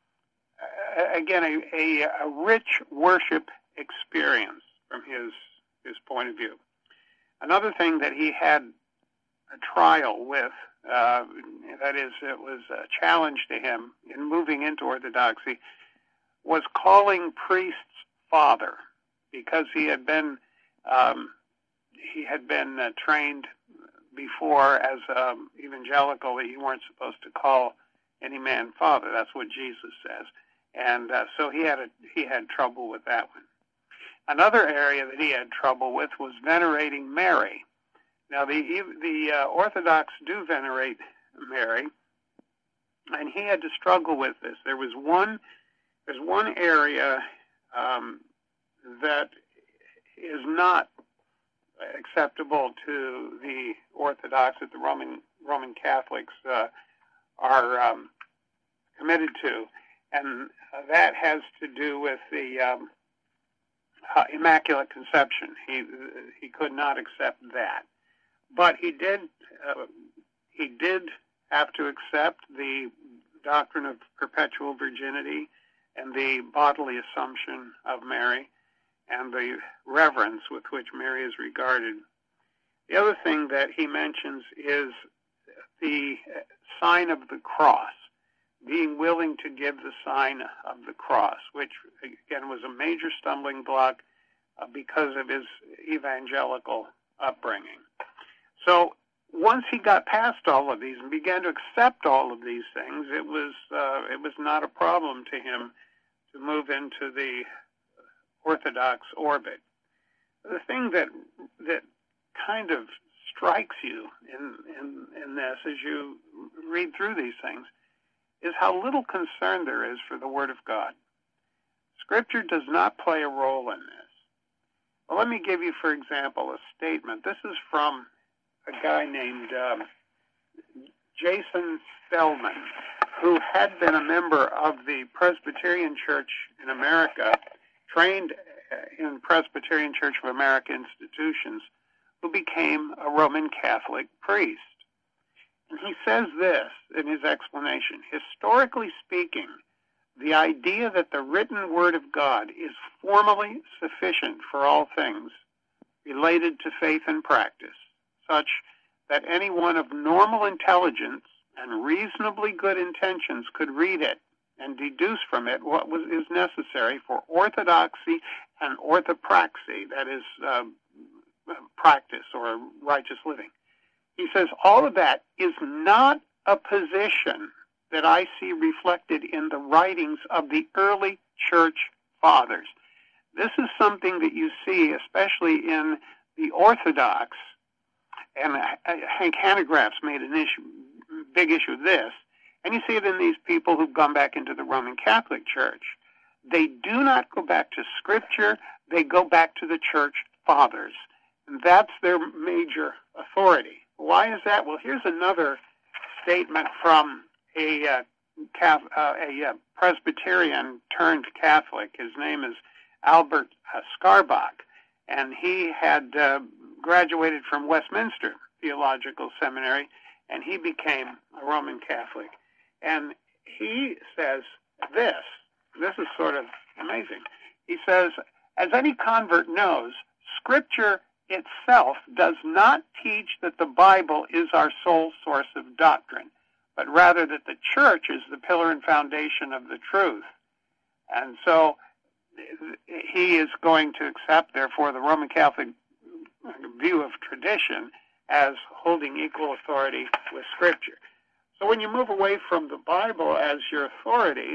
again a rich worship experience from his point of view. Another thing that he had a trial with, that is, it was a challenge to him in moving into Orthodoxy, was calling priests father, because he had been trained before as evangelical that you weren't supposed to call any man father. That's what Jesus says, and so he had trouble with that one. Another area that he had trouble with was venerating Mary. Now, the Orthodox do venerate Mary, and he had to struggle with this. There's one area that is not acceptable to the Orthodox, that the Roman Catholics are committed to, and that has to do with the Immaculate Conception. He could not accept that. But he did have to accept the doctrine of perpetual virginity and the bodily assumption of Mary and the reverence with which Mary is regarded. The other thing that he mentions is the sign of the cross, being willing to give the sign of the cross, which, again, was a major stumbling block because of his evangelical upbringing. So once he got past all of these and began to accept all of these things, it was not a problem to him to move into the Orthodox orbit. The thing that kind of strikes you in this as you read through these things is how little concern there is for the Word of God. Scripture does not play a role in this. Well, let me give you, for example, a statement. This is from a guy named Jason Stellman, who had been a member of the Presbyterian Church in America, trained in Presbyterian Church of America institutions, who became a Roman Catholic priest. And he says this in his explanation: historically speaking, the idea that the written Word of God is formally sufficient for all things related to faith and practice, such that anyone of normal intelligence and reasonably good intentions could read it and deduce from it what is necessary for orthodoxy and orthopraxy, that is, practice or righteous living. He says all of that is not a position that I see reflected in the writings of the early church fathers. This is something that you see especially in the Orthodox, and Hank Hanegraaff's made an big issue of this, and you see it in these people who've gone back into the Roman Catholic Church. They do not go back to Scripture, they go back to the church fathers, and that's their major authority. Why is that? Well, here's another statement from a Presbyterian turned Catholic. His name is Albert Skarbach, and he had graduated from Westminster Theological Seminary, and he became a Roman Catholic. And he says this is sort of amazing. He says, as any convert knows, Scripture itself does not teach that the Bible is our sole source of doctrine, but rather that the church is the pillar and foundation of the truth. And so he is going to accept, therefore, the Roman Catholic view of tradition as holding equal authority with Scripture. So when you move away from the Bible as your authority,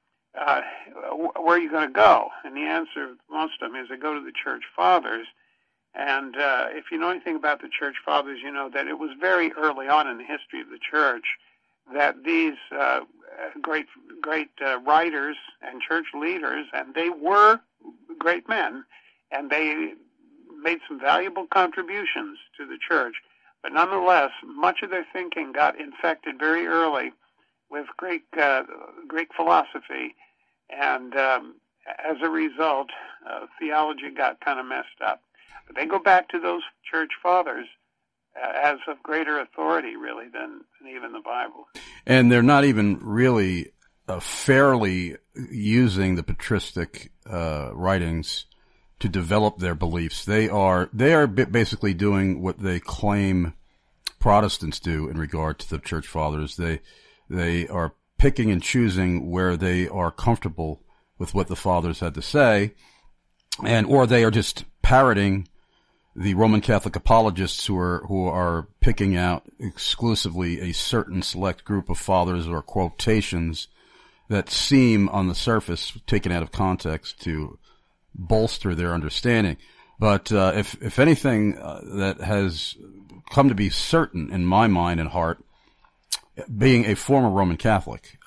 where are you going to go? And the answer of most of them is they go to the church fathers. And if you know anything about the church fathers, you know that it was very early on in the history of the church that these great writers and church leaders, and they were great men, and they made some valuable contributions to the church. But nonetheless, much of their thinking got infected very early with Greek philosophy, and as a result, theology got kind of messed up. But they go back to those church fathers as of greater authority, really, than even the Bible. And they're not even really fairly using the patristic writings to develop their beliefs. They are basically doing what they claim Protestants do in regard to the church fathers. They are picking and choosing where they are comfortable with what the fathers had to say, or they are just parroting the Roman Catholic apologists who are picking out exclusively a certain select group of fathers or quotations that seem on the surface taken out of context to bolster their understanding. But if anything that has come to be certain in my mind and heart, being a former Roman Catholic,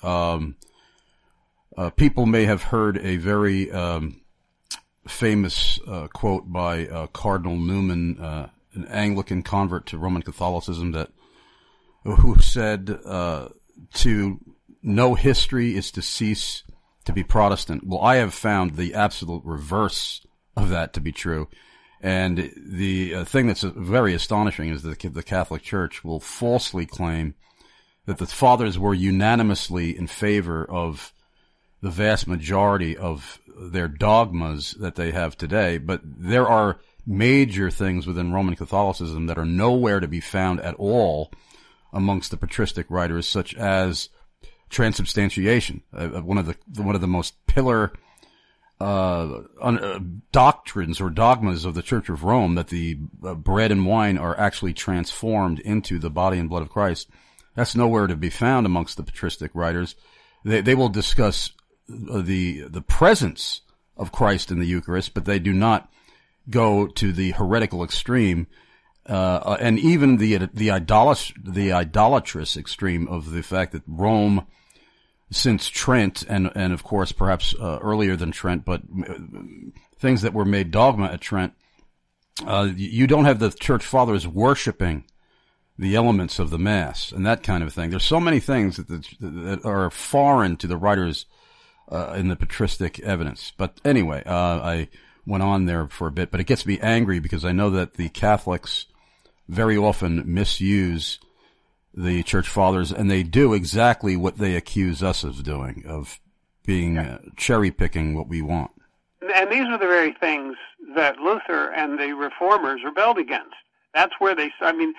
people may have heard a very famous quote by Cardinal Newman, an Anglican convert to Roman Catholicism, who said to know history is to cease to be Protestant. Well, I have found the absolute reverse of that to be true. And the thing that's very astonishing is that the Catholic Church will falsely claim that the fathers were unanimously in favor of the vast majority of their dogmas that they have today. But there are major things within Roman Catholicism that are nowhere to be found at all amongst the patristic writers, such as transubstantiation, one of the most pillar doctrines or dogmas of the Church of Rome that the bread and wine are actually transformed into the body and blood of Christ. That's nowhere to be found amongst the patristic writers. They will discuss the presence of Christ in the Eucharist, but they do not go to the heretical extreme, and even the idolatrous extreme of the fact that Rome, since Trent, and of course perhaps earlier than Trent, but things that were made dogma at Trent, you don't have the church fathers worshiping the elements of the Mass and that kind of thing. There's so many things that are foreign to the writers in the patristic evidence. But anyway, I went on there for a bit, but it gets me angry because I know that the Catholics very often misuse the church fathers, and they do exactly what they accuse us of doing, of being cherry-picking what we want. And these are the very things that Luther and the Reformers rebelled against. That's where the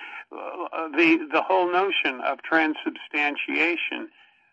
whole notion of transubstantiation,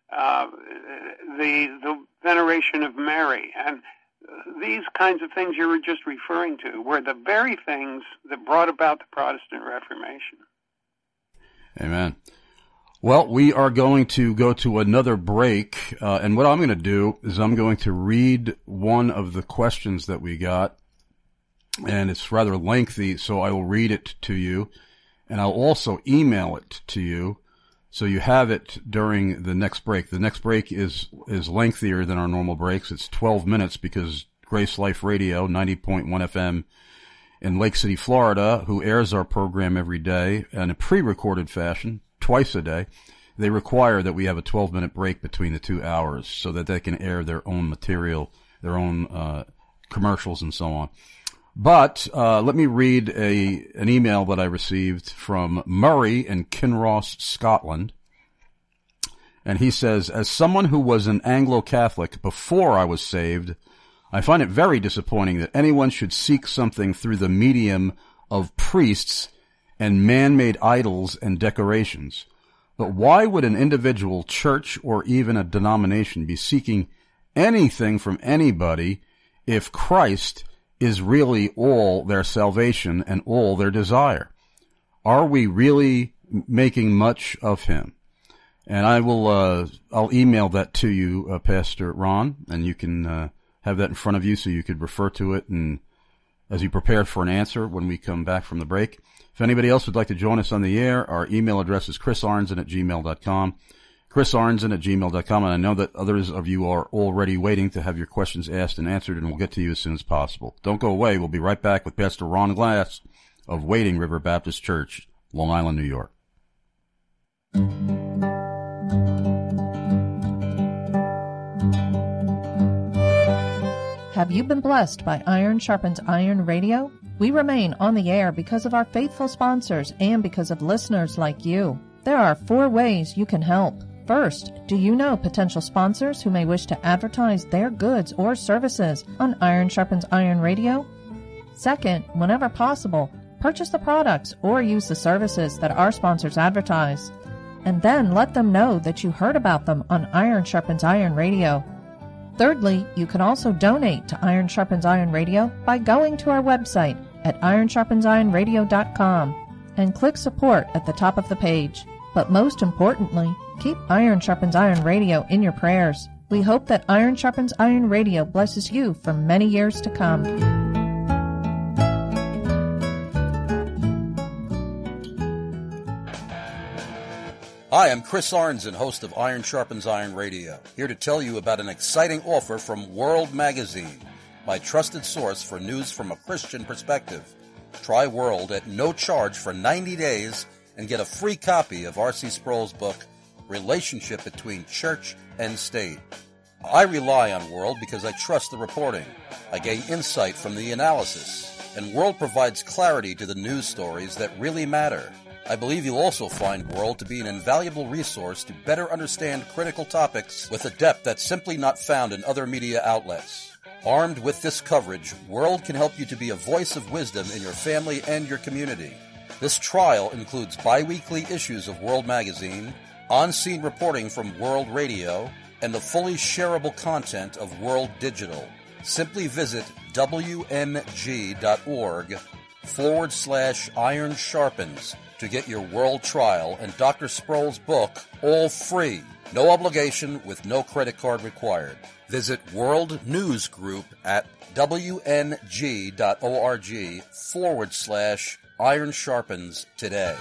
the veneration of Mary, and these kinds of things you were just referring to were the very things that brought about the Protestant Reformation. Amen. Well, we are going to go to another break, and what I'm going to do is I'm going to read one of the questions that we got, and it's rather lengthy, so I will read it to you, and I'll also email it to you, so you have it during the next break. The next break is lengthier than our normal breaks. It's 12 minutes because Grace Life Radio, 90.1 FM in Lake City, Florida, who airs our program every day in a pre-recorded fashion, twice a day, they require that we have a 12-minute break between the 2 hours so that they can air their own material, their own commercials and so on. But let me read an email that I received from Murray in Kinross, Scotland. And he says, as someone who was an Anglo-Catholic before I was saved, I find it very disappointing that anyone should seek something through the medium of priests and man-made idols and decorations. But why would an individual church or even a denomination be seeking anything from anybody if Christ is really all their salvation and all their desire? Are we really making much of him? And I'll email that to you, Pastor Ron, and you can have that in front of you so you could refer to it and as you prepare for an answer when we come back from the break. If anybody else would like to join us on the air, our email address is chrisarnzen@gmail.com. chrisarnzen@gmail.com, and I know that others of you are already waiting to have your questions asked and answered, and we'll get to you as soon as possible. Don't go away. We'll be right back with Pastor Ron Glass of Wading River Baptist Church, Long Island, New York. Have you been blessed by Iron Sharpens Iron Radio? We remain on the air because of our faithful sponsors and because of listeners like you. There are 4 ways you can help. First, do you know potential sponsors who may wish to advertise their goods or services on Iron Sharpens Iron Radio? Second, whenever possible, purchase the products or use the services that our sponsors advertise. And then let them know that you heard about them on Iron Sharpens Iron Radio. Thirdly, you can also donate to Iron Sharpens Iron Radio by going to our website at ironsharpensironradio.com and click support at the top of the page. But most importantly, keep Iron Sharpens Iron Radio in your prayers. We hope that Iron Sharpens Iron Radio blesses you for many years to come. Hi, I'm Chris Arnzen, host of Iron Sharpens Iron Radio, here to tell you about an exciting offer from World Magazine, my trusted source for news from a Christian perspective. Try World at no charge for 90 days and get a free copy of R.C. Sproul's book, Relationship Between Church and State. I rely on World because I trust the reporting. I gain insight from the analysis, and World provides clarity to the news stories that really matter. I believe you'll also find World to be an invaluable resource to better understand critical topics with a depth that's simply not found in other media outlets. Armed with this coverage, World can help you to be a voice of wisdom in your family and your community. This trial includes bi-weekly issues of World Magazine, on-scene reporting from World Radio, and the fully shareable content of World Digital. Simply visit wmg.org/Iron Sharpens to get your world trial and Dr. Sproul's book, all free. No obligation with no credit card required. Visit World News Group at wmg.org/Iron Sharpens today.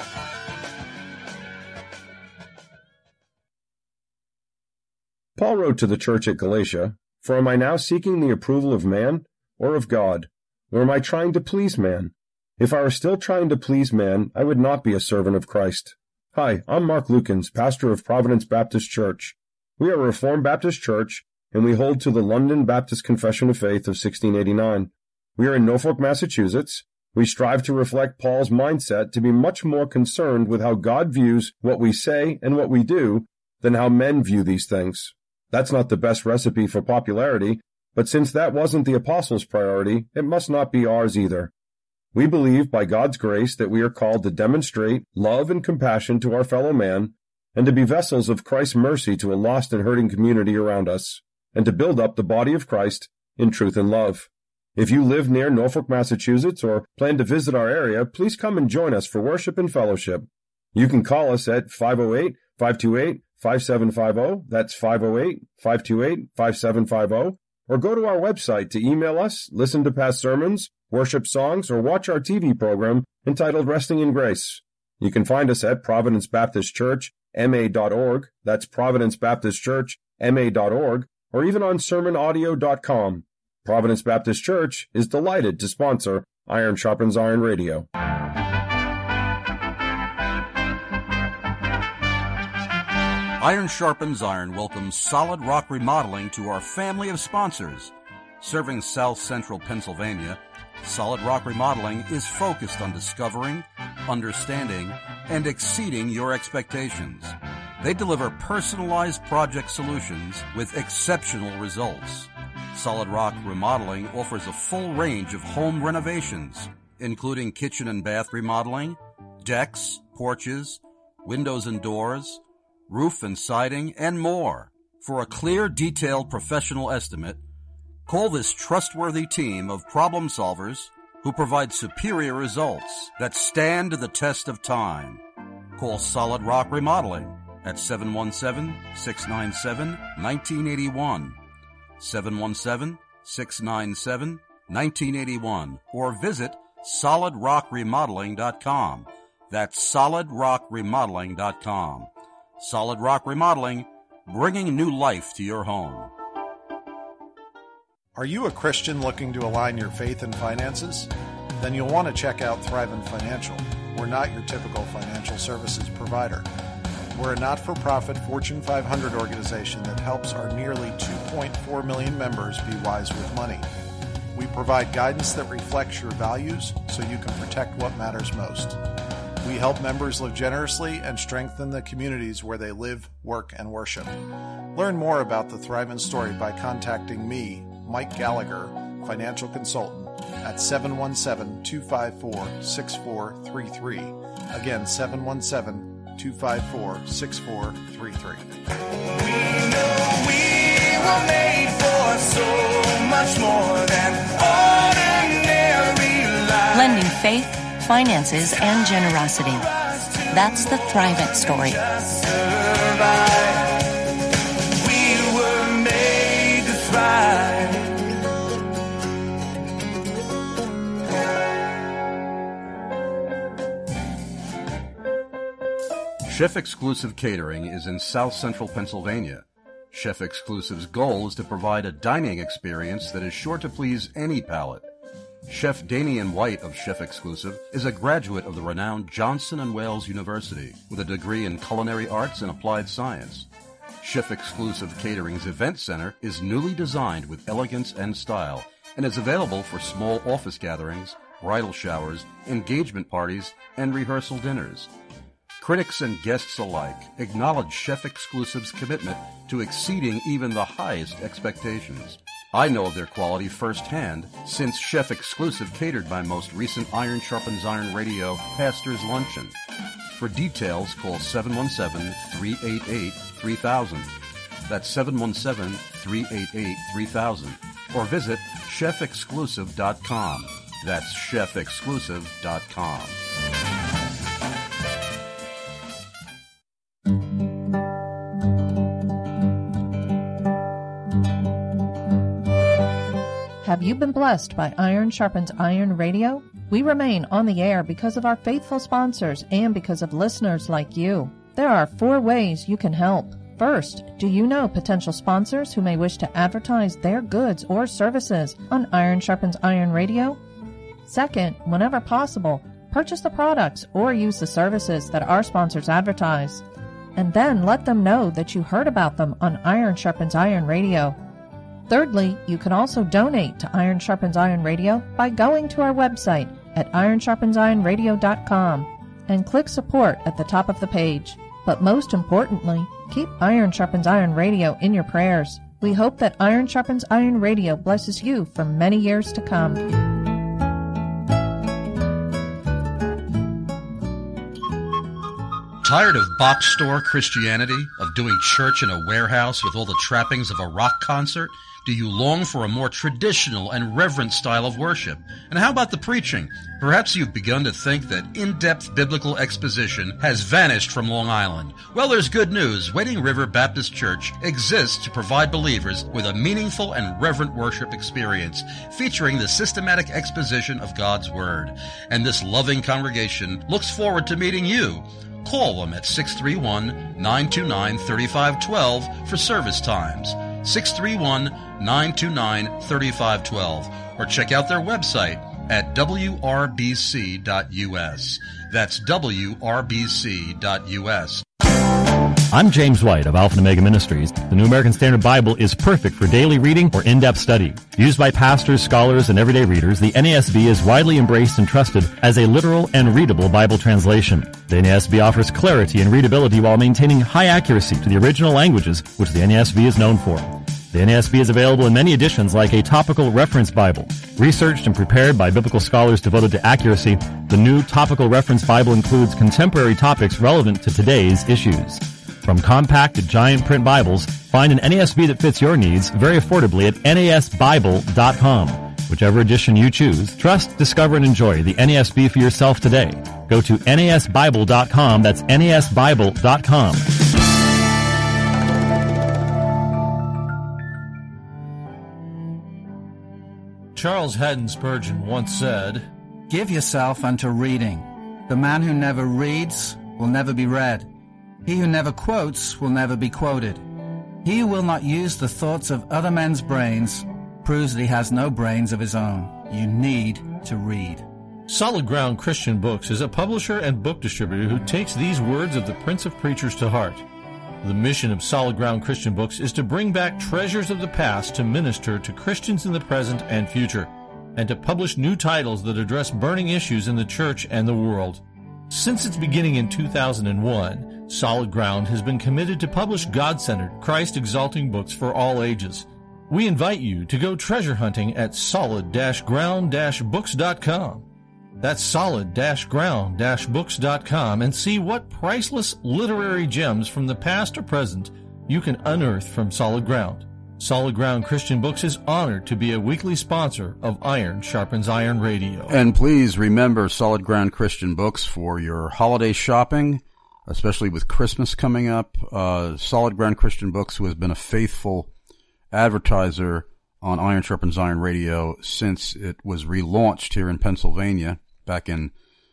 Paul wrote to the church at Galatia, "For am I now seeking the approval of man or of God? Or am I trying to please man? If I were still trying to please man, I would not be a servant of Christ." Hi, I'm Mark Lukens, pastor of Providence Baptist Church. We are a Reformed Baptist church, and we hold to the London Baptist Confession of Faith of 1689. We are in Norfolk, Massachusetts. We strive to reflect Paul's mindset to be much more concerned with how God views what we say and what we do than how men view these things. That's not the best recipe for popularity, but since that wasn't the apostles' priority, it must not be ours either. We believe by God's grace that we are called to demonstrate love and compassion to our fellow man, and to be vessels of Christ's mercy to a lost and hurting community around us, and to build up the body of Christ in truth and love. If you live near Norfolk, Massachusetts, or plan to visit our area, please come and join us for worship and fellowship. You can call us at 508-528-5750, that's 508-528-5750, or go to our website to email us, listen to past sermons, worship songs, or watch our TV program entitled Resting in Grace. You can find us at Providence Baptist Church, ma.org, that's Providence Baptist Church, ma.org, or even on sermonaudio.com. Providence Baptist Church is delighted to sponsor Iron Sharpens Iron Radio. Iron Sharpens Iron welcomes Solid Rock Remodeling to our family of sponsors. Serving South Central Pennsylvania, Solid Rock Remodeling is focused on discovering, understanding, and exceeding your expectations. They deliver personalized project solutions with exceptional results. Solid Rock Remodeling offers a full range of home renovations, including kitchen and bath remodeling, decks, porches, windows and doors, roof and siding, and more. For a clear, detailed professional estimate, call this trustworthy team of problem solvers who provide superior results that stand the test of time. Call Solid Rock Remodeling at 717-697-1981, 717-697-1981, or visit solidrockremodeling.com. That's solidrockremodeling.com. Solid Rock Remodeling, bringing new life to your home. Are you a Christian looking to align your faith and finances? Then you'll want to check out Thrivent Financial. We're not your typical financial services provider. We're a not-for-profit Fortune 500 organization that helps our nearly 2.4 million members be wise with money. We provide guidance that reflects your values so you can protect what matters most. We help members live generously and strengthen the communities where they live, work, and worship. Learn more about the Thrivent story by contacting me, Mike Gallagher, financial consultant, at 717-254-6433. Again, 717-254-6433. We know we were made for so much more than ordinary life. Blending faith, finances, and generosity. That's the Thrivent story. We were made to thrive. Chef Exclusive Catering is in South Central Pennsylvania. Chef Exclusive's goal is to provide a dining experience that is sure to please any palate. Chef Damian White of Chef Exclusive is a graduate of the renowned Johnson & Wales University with a degree in culinary arts and applied science. Chef Exclusive Catering's event center is newly designed with elegance and style and is available for small office gatherings, bridal showers, engagement parties, and rehearsal dinners. Critics and guests alike acknowledge Chef Exclusive's commitment to exceeding even the highest expectations. I know of their quality firsthand since Chef Exclusive catered my most recent Iron Sharpens Iron Radio Pastor's Luncheon. For details, call 717-388-3000. That's 717-388-3000. or visit chefexclusive.com. That's chefexclusive.com. Have you been blessed by Iron Sharpens Iron Radio? We remain on the air because of our faithful sponsors and because of listeners like you. There are 4 ways you can help. First, do you know potential sponsors who may wish to advertise their goods or services on Iron Sharpens Iron Radio? Second, whenever possible, purchase the products or use the services that our sponsors advertise. And then let them know that you heard about them on Iron Sharpens Iron Radio. Thirdly, you can also donate to Iron Sharpens Iron Radio by going to our website at ironsharpensironradio.com and click support at the top of the page. But most importantly, keep Iron Sharpens Iron Radio in your prayers. We hope that Iron Sharpens Iron Radio blesses you for many years to come. Tired of box store Christianity, of doing church in a warehouse with all the trappings of a rock concert? Do you long for a more traditional and reverent style of worship? And how about the preaching? Perhaps you've begun to think that in-depth biblical exposition has vanished from Long Island. Well, there's good news. Wading River Baptist Church exists to provide believers with a meaningful and reverent worship experience featuring the systematic exposition of God's Word. And this loving congregation looks forward to meeting you. Call them at 631-929-3512 for service times. 631-929-3512, or check out their website at wrbc.us. That's wrbc.us. I'm James White of Alpha and Omega Ministries. The New American Standard Bible is perfect for daily reading or in-depth study. Used by pastors, scholars, and everyday readers, the NASB is widely embraced and trusted as a literal and readable Bible translation. The NASB offers clarity and readability while maintaining high accuracy to the original languages, which the NASB is known for. The NASB is available in many editions like a topical reference Bible. Researched and prepared by biblical scholars devoted to accuracy, the new topical reference Bible includes contemporary topics relevant to today's issues. From compact to giant print Bibles, find an NASB that fits your needs very affordably at nasbible.com. Whichever edition you choose, trust, discover, and enjoy the NASB for yourself today. Go to nasbible.com. That's nasbible.com. Charles Haddon Spurgeon once said, "Give yourself unto reading. The man who never reads will never be read. He who never quotes will never be quoted. He who will not use the thoughts of other men's brains proves that he has no brains of his own. You need to read." Solid Ground Christian Books is a publisher and book distributor who takes these words of the Prince of Preachers to heart. The mission of Solid Ground Christian Books is to bring back treasures of the past to minister to Christians in the present and future, and to publish new titles that address burning issues in the church and the world. Since its beginning in 2001, Solid Ground has been committed to publish God-centered, Christ-exalting books for all ages. We invite you to go treasure hunting at solid-ground-books.com. That's solid-ground-books.com, and see what priceless literary gems from the past or present you can unearth from Solid Ground. Solid Ground Christian Books is honored to be a weekly sponsor of Iron Sharpens Iron Radio. And please remember Solid Ground Christian Books for your holiday shopping, especially with Christmas coming up. Solid Ground Christian Books, who has been a faithful advertiser on Iron Sharpens Iron Radio since it was relaunched here in Pennsylvania back in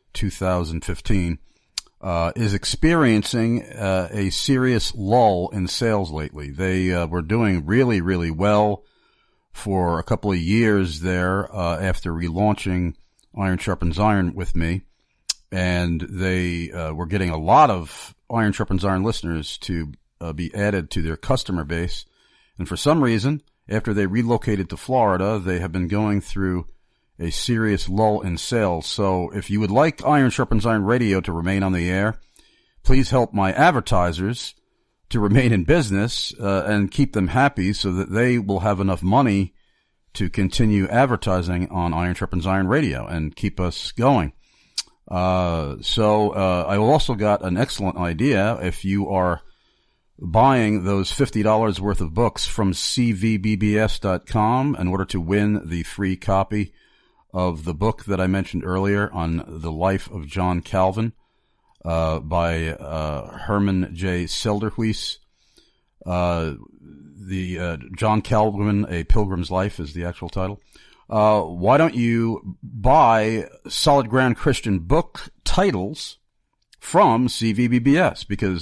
2015, is experiencing a serious lull in sales lately. They were doing really, really well for a couple of years there after relaunching Iron Sharpens Iron with me, and they were getting a lot of Iron Sharpens Iron listeners to be added to their customer base. And for some reason, after they relocated to Florida, they have been going through a serious lull in sales. So if you would like Iron Sharpens Iron Radio to remain on the air, please help my advertisers to remain in business and keep them happy so that they will have enough money to continue advertising on Iron Sharpens Iron Radio and keep us going. I also got an excellent idea. If you are buying those $50 worth of books from cvbbs.com in order to win the free copy of the book that I mentioned earlier on the life of John Calvin by Herman J. Selderhuis. John Calvin, A Pilgrim's Life is the actual title. Why don't you buy Solid Ground Christian book titles from CVBBS? Because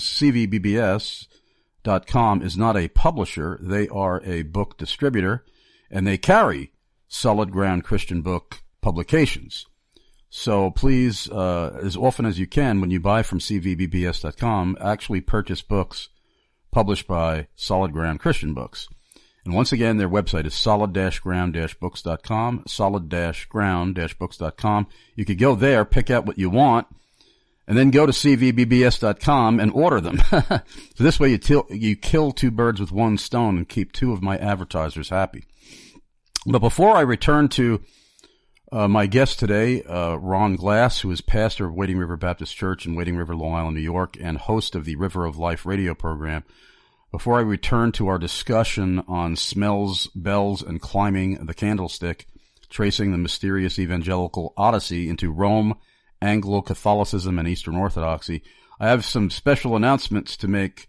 CVBBS.com is not a publisher. They are a book distributor, and they carry Solid Ground Christian book publications. So please, as often as you can, when you buy from CVBBS.com, actually purchase books published by Solid Ground Christian Books. And once again, their website is solid-ground-books.com, solid-ground-books.com. You could go there, pick out what you want, and then go to cvbbs.com and order them. So this way you kill two birds with one stone and keep two of my advertisers happy. But before I return to my guest today, Ron Glass, who is pastor of Wading River Baptist Church in Wading River, Long Island, New York, and host of the River of Life radio program. Before I return to our discussion on smells, bells, and climbing the candlestick, tracing the mysterious evangelical odyssey into Rome, Anglo-Catholicism, and Eastern Orthodoxy, I have some special announcements to make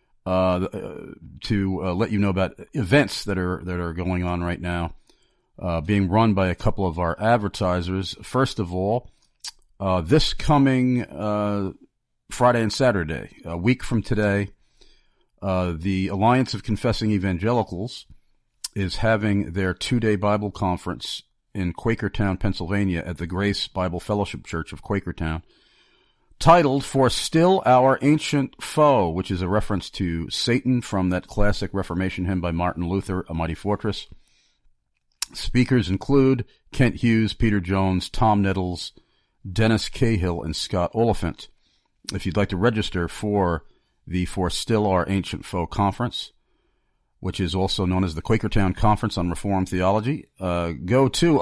to let you know about events that are going on right now, being run by a couple of our advertisers. First of all, this coming Friday and Saturday, a week from today, the Alliance of Confessing Evangelicals is having their 2-day Bible conference in Quakertown, Pennsylvania at the Grace Bible Fellowship Church of Quakertown, titled For Still Our Ancient Foe, which is a reference to Satan from that classic Reformation hymn by Martin Luther, A Mighty Fortress. Speakers include Kent Hughes, Peter Jones, Tom Nettles, Dennis Cahill, and Scott Oliphant. If you'd like to register for the For Still Our Ancient Foe Conference, which is also known as the Quakertown Conference on Reformed Theology, go to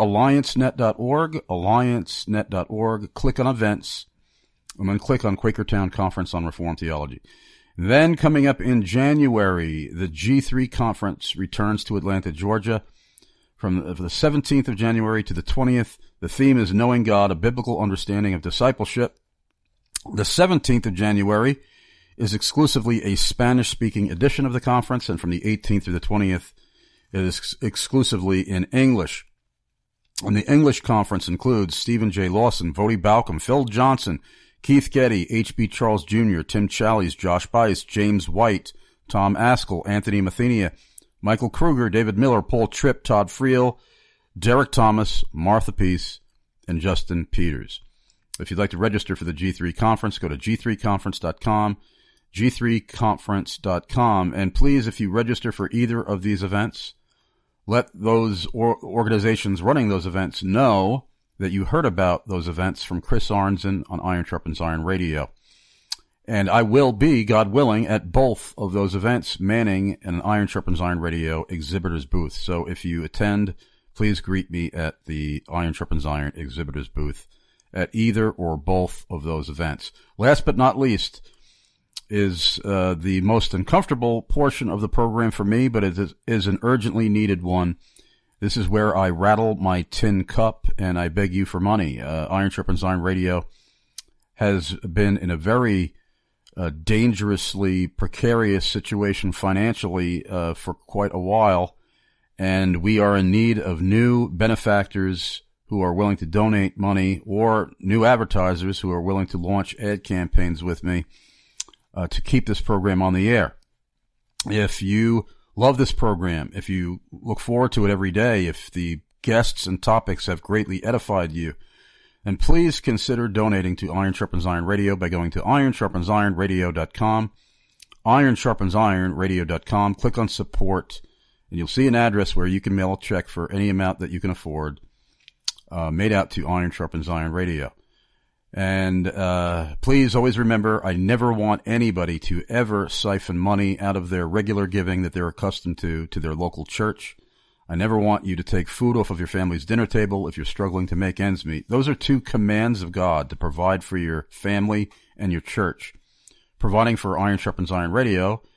alliancenet.org, click on events, and then click on Quakertown Conference on Reformed Theology. Then coming up in January, the G3 Conference returns to Atlanta, Georgia. From the 17th of January to the 20th, the theme is Knowing God, a Biblical Understanding of Discipleship. The 17th of January is exclusively a Spanish-speaking edition of the conference, and from the 18th through the 20th, it is exclusively in English. And the English conference includes Stephen J. Lawson, Vody Balcom, Phil Johnson, Keith Getty, H.B. Charles Jr., Tim Challies, Josh Bice, James White, Tom Askell, Anthony Mathenia, Michael Kruger, David Miller, Paul Tripp, Todd Friel, Derek Thomas, Martha Peace, and Justin Peters. If you'd like to register for the G3 conference, go to g3conference.com, g3conference.com, and please, if you register for either of these events, let those organizations running those events know that you heard about those events from Chris Arnzen on Iron Sharpens Iron Radio. And I will be, God willing, at both of those events, manning an Iron Sharpens Iron Radio exhibitor's booth. So if you attend, please greet me at the Iron Sharpens Iron exhibitor's booth at either or both of those events. Last but not least is the most uncomfortable portion of the program for me, but it is an urgently needed one. This is where I rattle my tin cup and I beg you for money. Iron Sharpens Iron Radio has been in a very dangerously precarious situation financially for quite a while, and we are in need of new benefactors who are willing to donate money, or new advertisers who are willing to launch ad campaigns with me to keep this program on the air. If you love this program, if you look forward to it every day, if the guests and topics have greatly edified you, then please consider donating to Iron Sharpens Iron Radio by going to ironsharpensironradio.com, ironsharpensironradio.com, click on support, and you'll see an address where you can mail a check for any amount that you can afford, made out to Iron Sharpens Iron Radio. And please always remember, I never want anybody to ever siphon money out of their regular giving that they're accustomed to their local church. I never want you to take food off of your family's dinner table if you're struggling to make ends meet. Those are two commands of God, to provide for your family and your church. Providing for Iron Sharpens Iron Radio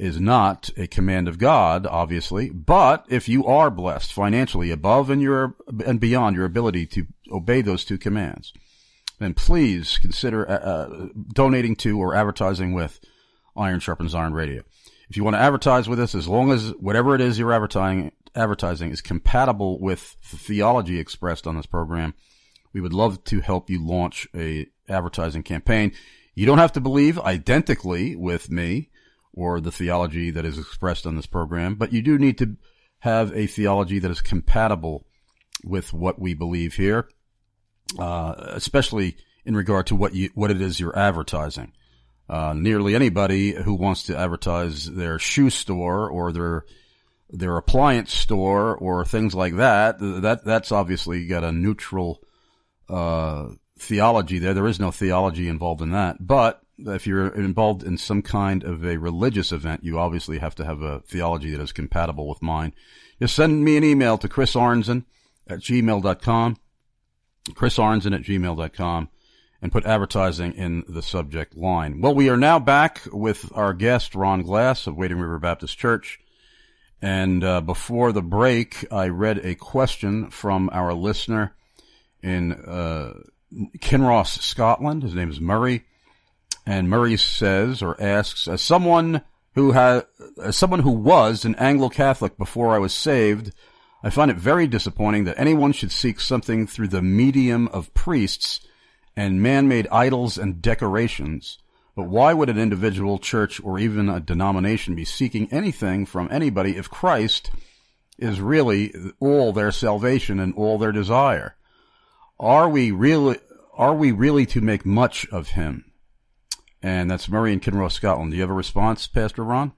is not a command of God, obviously. But if you are blessed financially above and beyond your ability to obey those two commands, then please consider donating to or advertising with Iron Sharpens Iron Radio. If you want to advertise with us, as long as whatever it is you're advertising is compatible with the theology expressed on this program, we would love to help you launch a advertising campaign. You don't have to believe identically with me or the theology that is expressed on this program, but you do need to have a theology that is compatible with what we believe here, especially in regard to what it is you're advertising. Nearly anybody who wants to advertise their shoe store or their appliance store or things like that's obviously got a neutral theology there. There is no theology involved in that. But if you're involved in some kind of a religious event, you obviously have to have a theology that is compatible with mine. Just send me an email to chrisarnzen@gmail.com, chrisarnzen@gmail.com, and put advertising in the subject line. Well, we are now back with our guest, Ron Glass of Wading River Baptist Church. And before the break, I read a question from our listener in Kinross, Scotland. His name is Murray. And Murray says or asks, as someone who was an Anglo-Catholic before I was saved, I find it very disappointing that anyone should seek something through the medium of priests and man-made idols and decorations. But why would an individual, church, or even a denomination be seeking anything from anybody if Christ is really all their salvation and all their desire? Are we really to make much of him? And that's Murray in Kinross, Scotland. Do you have a response, Pastor Ron?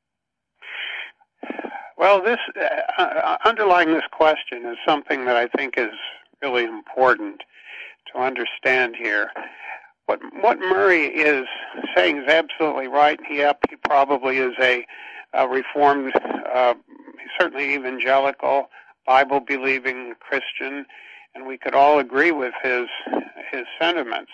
Well, this underlying this question is something that I think is really important to understand here. What Murray is saying is absolutely right. He probably is a Reformed, he's certainly evangelical, Bible-believing Christian, and we could all agree with his sentiments.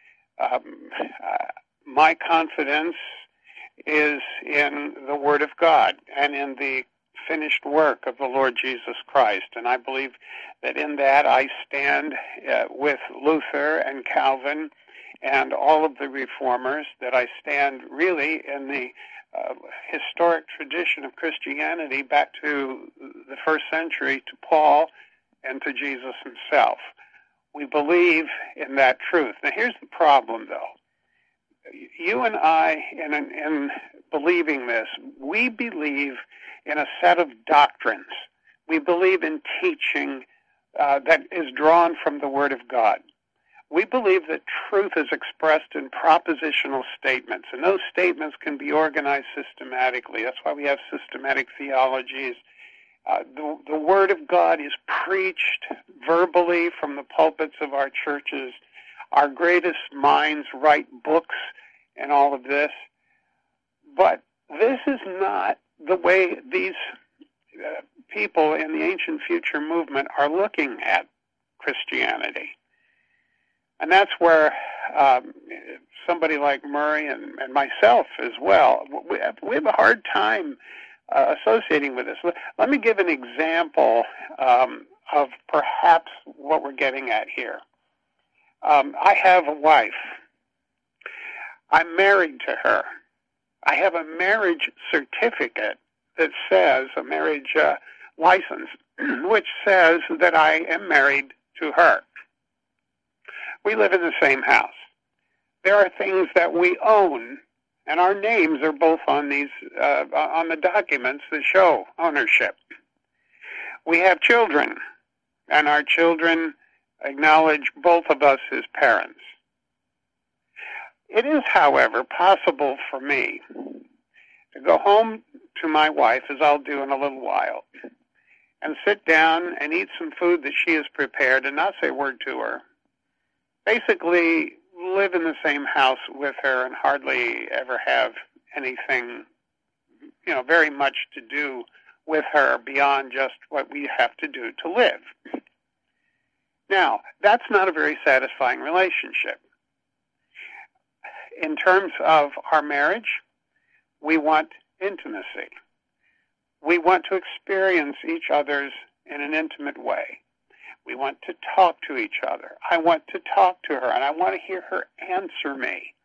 My confidence is in the Word of God and in the finished work of the Lord Jesus Christ. And I believe that in that I stand with Luther and Calvin and all of the reformers, that I stand really in the historic tradition of Christianity back to the first century, to Paul and to Jesus himself. We believe in that truth. Now here's the problem, though. You and I, in believing this, we believe in a set of doctrines. We believe in teaching that is drawn from the Word of God. We believe that truth is expressed in propositional statements, and those statements can be organized systematically. That's why we have systematic theologies. The Word of God is preached verbally from the pulpits of our churches. Our greatest minds write books and all of this. But this is not the way these people in the Ancient Future movement are looking at Christianity. And that's where somebody like Murray and myself as well, we have a hard time associating with this. Let me give an example of perhaps what we're getting at here. I have a wife. I'm married to her. I have a marriage certificate that says, a marriage license, which says that I am married to her. We live in the same house. There are things that we own, and our names are both on these on the documents that show ownership. We have children, and our children acknowledge both of us as parents. It is, however, possible for me to go home to my wife, as I'll do in a little while, and sit down and eat some food that she has prepared and not say a word to her. Basically, live in the same house with her and hardly ever have anything, very much to do with her beyond just what we have to do to live. Now, that's not a very satisfying relationship. In terms of our marriage, we want intimacy. We want to experience each other's in an intimate way. We want to talk to each other. I want to talk to her, and I want to hear her answer me.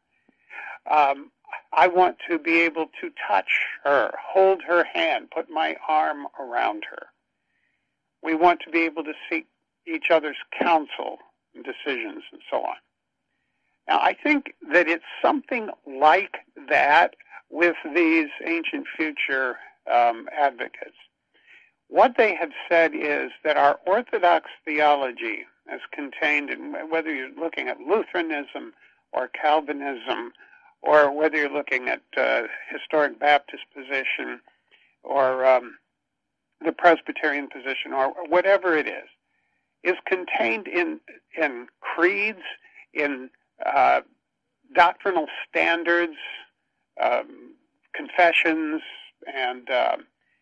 I want to be able to touch her, hold her hand, put my arm around her. We want to be able to seek each other's counsel and decisions and so on. Now, I think that it's something like that with these ancient future advocates. What they have said is that our Orthodox theology, as contained in whether you're looking at Lutheranism or Calvinism, or whether you're looking at historic Baptist position or the Presbyterian position or whatever it is contained in creeds, in doctrinal standards, confessions, and the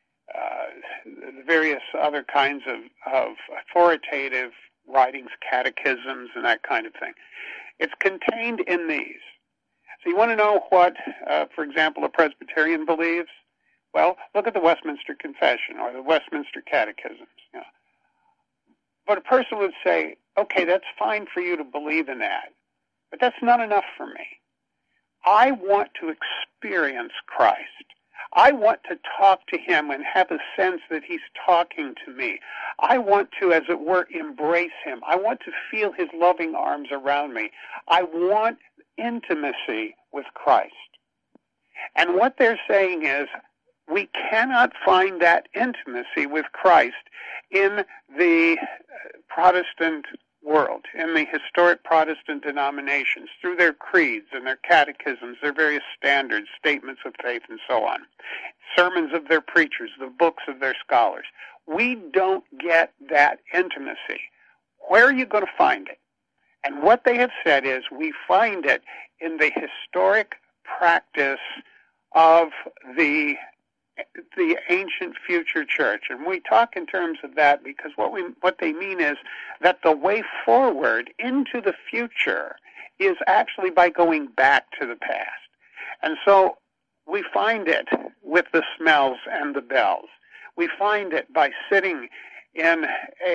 various other kinds of authoritative writings, catechisms, and that kind of thing. It's contained in these. So you want to know what, for example, a Presbyterian believes? Well, look at the Westminster Confession or the Westminster Catechisms. You know. But a person would say, okay, that's fine for you to believe in that, but that's not enough for me. I want to experience Christ. I want to talk to him and have a sense that he's talking to me. I want to, as it were, embrace him. I want to feel his loving arms around me. I want intimacy with Christ. And what they're saying is we cannot find that intimacy with Christ in the Protestant world, in the historic Protestant denominations, through their creeds and their catechisms, their various standards, statements of faith, and so on, sermons of their preachers, the books of their scholars. We don't get that intimacy. Where are you going to find it? And what they have said is we find it in the historic practice of the ancient future church. And we talk in terms of that because what they mean is that the way forward into the future is actually by going back to the past. And so we find it with the smells and the bells. We find it by sitting in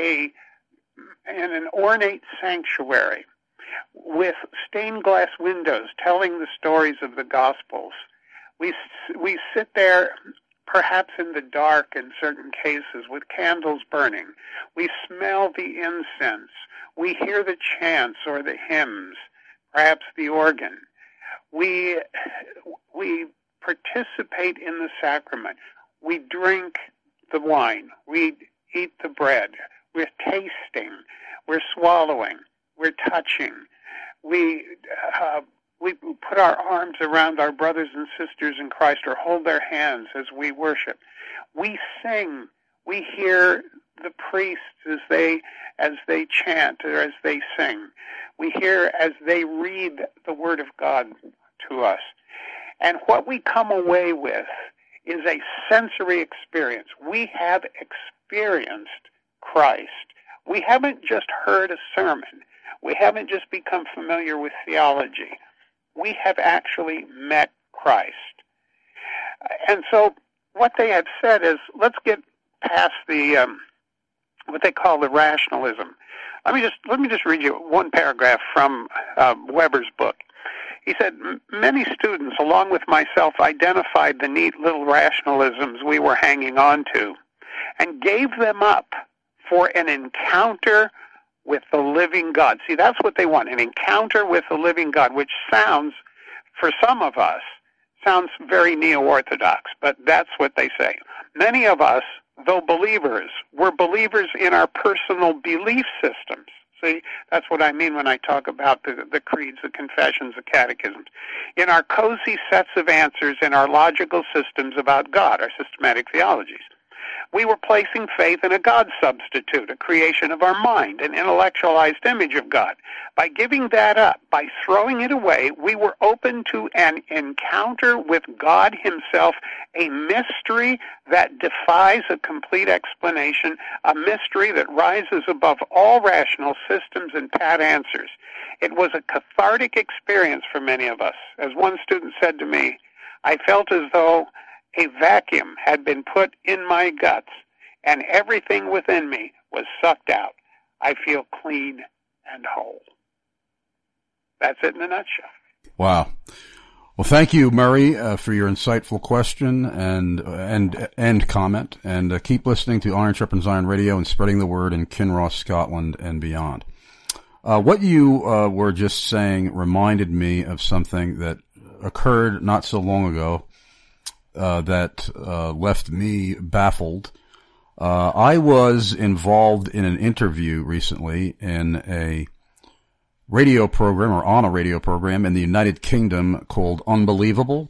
an ornate sanctuary with stained glass windows telling the stories of the Gospels. We sit there perhaps in the dark in certain cases with candles burning. We smell the incense. We hear the chants or the hymns, perhaps the organ. We participate in the sacrament. We drink the wine. We eat the bread. We're tasting. We're swallowing. We're touching. We put our arms around our brothers and sisters in Christ or hold their hands as we worship. We sing. We hear the priests as they chant or as they sing. We hear as they read the Word of God to us. And what we come away with is a sensory experience. We have experienced Christ. We haven't just heard a sermon. We haven't just become familiar with theology. We have actually met Christ. And so what they have said is, let's get past the what they call the rationalism. Let me just read you one paragraph from Weber's book. He said, many students, along with myself, identified the neat little rationalisms we were hanging on to and gave them up for an encounter with the living God. See, that's what they want, an encounter with the living God, which sounds, for some of us, sounds very neo-Orthodox, but that's what they say. Many of us, though believers, were believers in our personal belief systems. See, that's what I mean when I talk about the creeds, the confessions, the catechisms. In our cozy sets of answers in our logical systems about God, our systematic theologies. We were placing faith in a God substitute, a creation of our mind, an intellectualized image of God. By giving that up, by throwing it away, we were open to an encounter with God himself, a mystery that defies a complete explanation, a mystery that rises above all rational systems and pat answers. It was a cathartic experience for many of us. As one student said to me, I felt as though a vacuum had been put in my guts and everything within me was sucked out. I feel clean and whole. That's it in a nutshell. Wow. Well, thank you, Murray, for your insightful question and comment. And keep listening to Iron Sharpens Iron Radio and spreading the word in Kinross, Scotland, and beyond. What you were just saying reminded me of something that occurred not so long ago that left me baffled. I was involved in an interview recently in a radio program, or on a radio program in the United Kingdom called Unbelievable,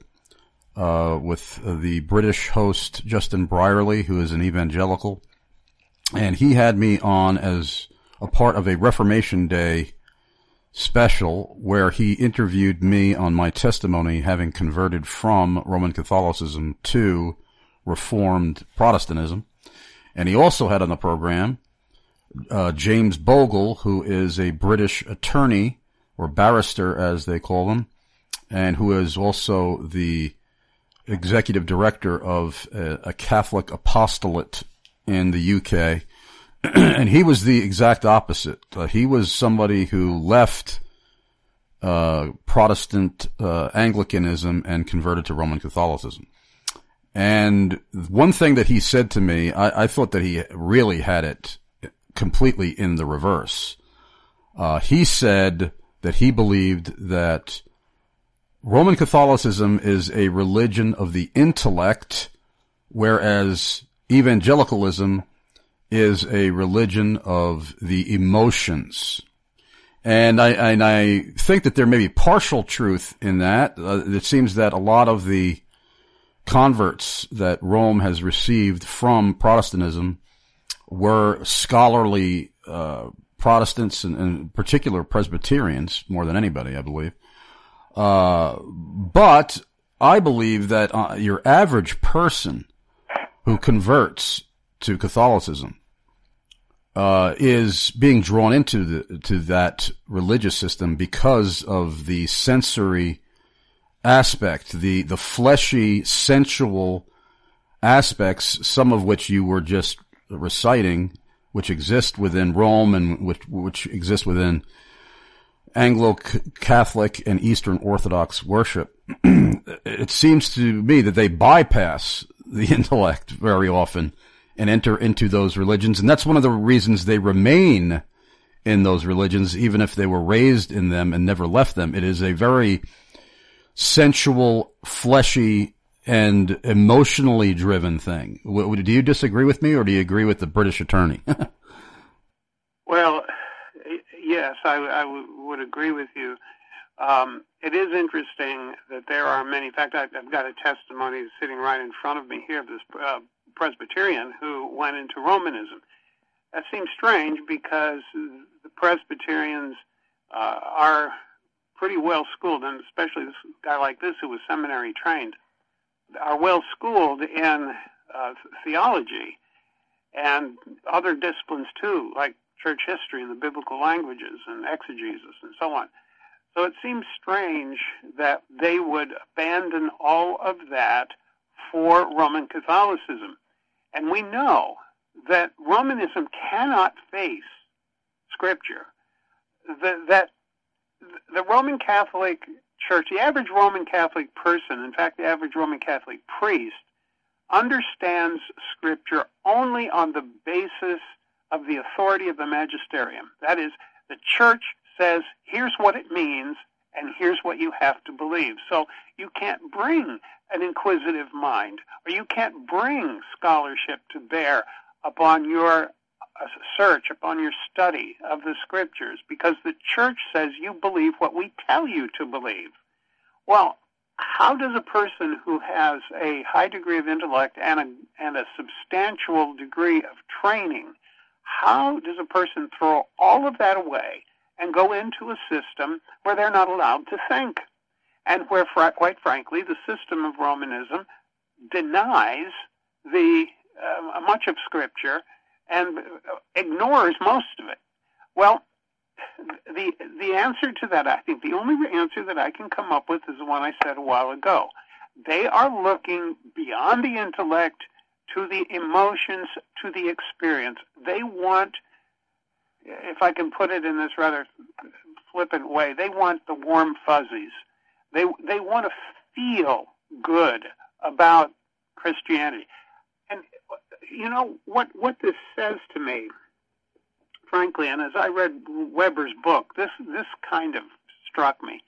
with the British host Justin Brierley, who is an evangelical. And he had me on as a part of a Reformation Day special where he interviewed me on my testimony having converted from Roman Catholicism to Reformed Protestantism. And he also had on the program James Bogle, who is a British attorney, or barrister as they call them, and who is also the executive director of a Catholic apostolate in the UK. And he was the exact opposite. He was somebody who left Protestant Anglicanism and converted to Roman Catholicism. And one thing that he said to me, I thought that he really had it completely in the reverse. He said that he believed that Roman Catholicism is a religion of the intellect, whereas evangelicalism is a religion of the emotions. And I think that there may be partial truth in that. It seems that a lot of the converts that Rome has received from Protestantism were scholarly Protestants, and in particular Presbyterians, more than anybody, I believe. But I believe that your average person who converts to Catholicism is being drawn into that religious system because of the sensory aspect, the fleshy, sensual aspects, some of which you were just reciting, which exist within Rome and which exist within Anglo-Catholic and Eastern Orthodox worship. It seems to me that they bypass the intellect very often and enter into those religions. And that's one of the reasons they remain in those religions, even if they were raised in them and never left them. It is a very sensual, fleshy, and emotionally driven thing. Do you disagree with me, or do you agree with the British attorney? Well, yes, I would agree with you. It is interesting that there are many. In fact, I've got a testimony sitting right in front of me here of this Presbyterian who went into Romanism. That seems strange because the Presbyterians are pretty well schooled, and especially this guy like this who was seminary trained, are well schooled in theology and other disciplines too, like church history and the biblical languages and exegesis and so on. So it seems strange that they would abandon all of that for Roman Catholicism. And we know that Romanism cannot face Scripture. That the Roman Catholic Church, the average Roman Catholic person, in fact, the average Roman Catholic priest, understands Scripture only on the basis of the authority of the magisterium. That is, the Church says, here's what it means, and here's what you have to believe. So you can't bring an inquisitive mind, or you can't bring scholarship to bear upon your search, upon your study of the Scriptures, because the Church says you believe what we tell you to believe. Well, how does a person who has a high degree of intellect and a substantial degree of training, how does a person throw all of that away and go into a system where they're not allowed to think, and where, quite frankly, the system of Romanism denies the much of Scripture and ignores most of it? Well, the answer to that, I think the only answer that I can come up with is the one I said a while ago, They are looking beyond the intellect to the emotions, to the experience. They want, if I can put it in this rather flippant way, they want the warm fuzzies. They want to feel good about Christianity. And you know what this says to me, frankly, and as I read Weber's book, this kind of struck me.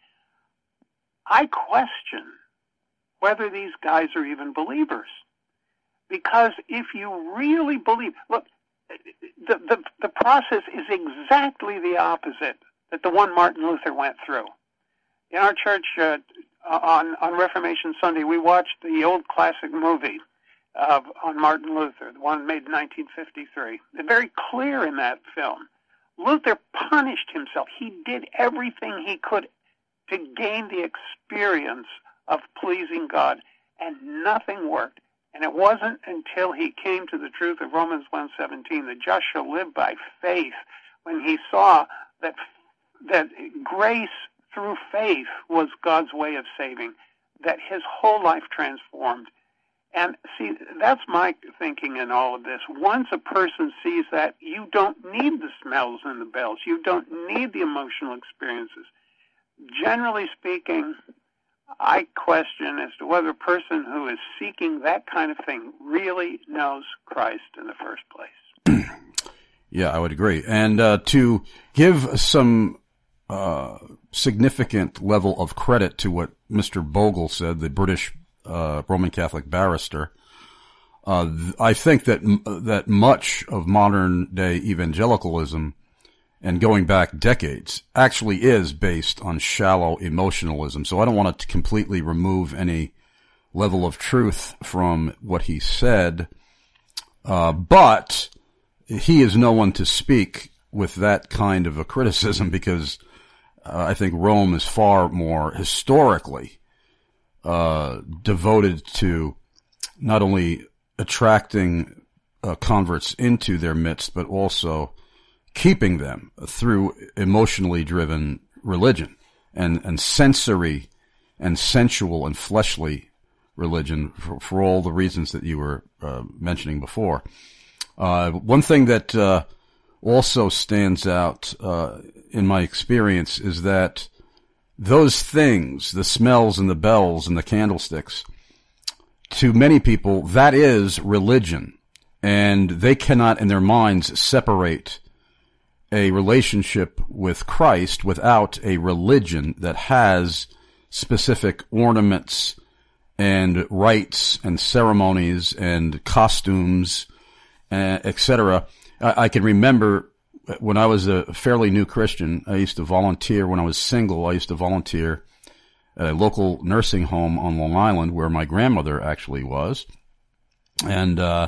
I question whether these guys are even believers. Because if you really believe, look, the process is exactly the opposite that the one Martin Luther went through. In our church, on Reformation Sunday, we watched the old classic movie on Martin Luther, the one made in 1953. It's very clear in that film. Luther punished himself. He did everything he could to gain the experience of pleasing God, and nothing worked. And it wasn't until he came to the truth of Romans 1:17, the just shall live by faith, when he saw that grace through faith was God's way of saving, that his whole life transformed. And see, that's my thinking in all of this. Once a person sees that, you don't need the smells and the bells. You don't need the emotional experiences. Generally speaking, I question as to whether a person who is seeking that kind of thing really knows Christ in the first place. Yeah, I would agree. And to give some significant level of credit to what Mr. Bogle said, the British Roman Catholic barrister, I think that much of modern day evangelicalism, and going back decades, actually is based on shallow emotionalism. So I don't want to completely remove any level of truth from what he said, but he is no one to speak with that kind of a criticism, because I think Rome is far more historically devoted to not only attracting converts into their midst, but also keeping them through emotionally driven religion and sensory and sensual and fleshly religion for all the reasons that you were mentioning before. One thing that also stands out in my experience is that those things, the smells and the bells and the candlesticks, to many people, that is religion. And they cannot in their minds separate a relationship with Christ without a religion that has specific ornaments and rites and ceremonies and costumes, etc. I can remember when I was a fairly new Christian, I used to volunteer. When I was single, I used to volunteer at a local nursing home on Long Island where my grandmother actually was. And I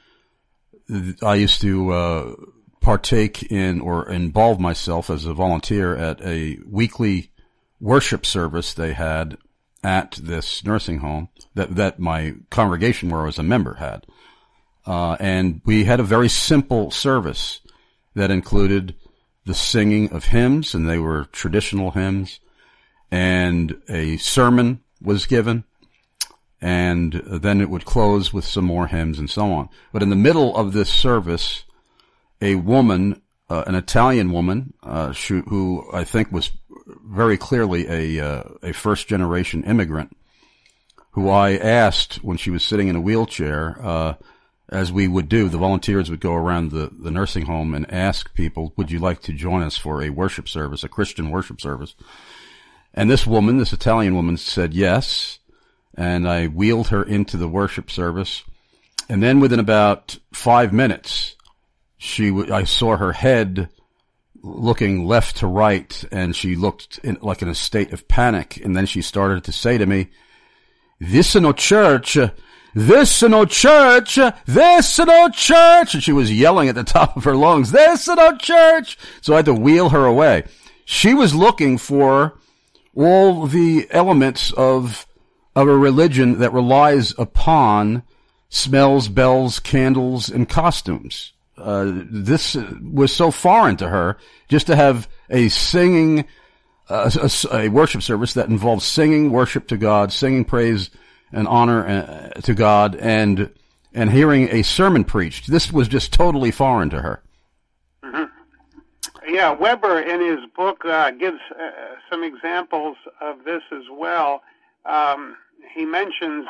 used to partake in or involve myself as a volunteer at a weekly worship service they had at this nursing home that my congregation where I was a member had. And we had a very simple service that included the singing of hymns, and they were traditional hymns, and a sermon was given, and then it would close with some more hymns and so on. But in the middle of this service, a woman, an Italian woman, who I think was very clearly a first-generation immigrant, who I asked when she was sitting in a wheelchair, as we would do, the volunteers would go around the nursing home and ask people, would you like to join us for a worship service, a Christian worship service? And this woman, this Italian woman, said yes, and I wheeled her into the worship service. And then within about 5 minutes, I saw her head looking left to right, and she looked like in a state of panic. And then she started to say to me, "This is no church. This is no church. This is no church." And she was yelling at the top of her lungs, "This is no church." So I had to wheel her away. She was looking for all the elements of a religion that relies upon smells, bells, candles, and costumes. This was so foreign to her, just to have a singing, a worship service that involves singing worship to God, singing praise and honor to God and hearing a sermon preached. This was just totally foreign to her. Mm-hmm. Yeah, Weber in his book gives some examples of this as well. He mentions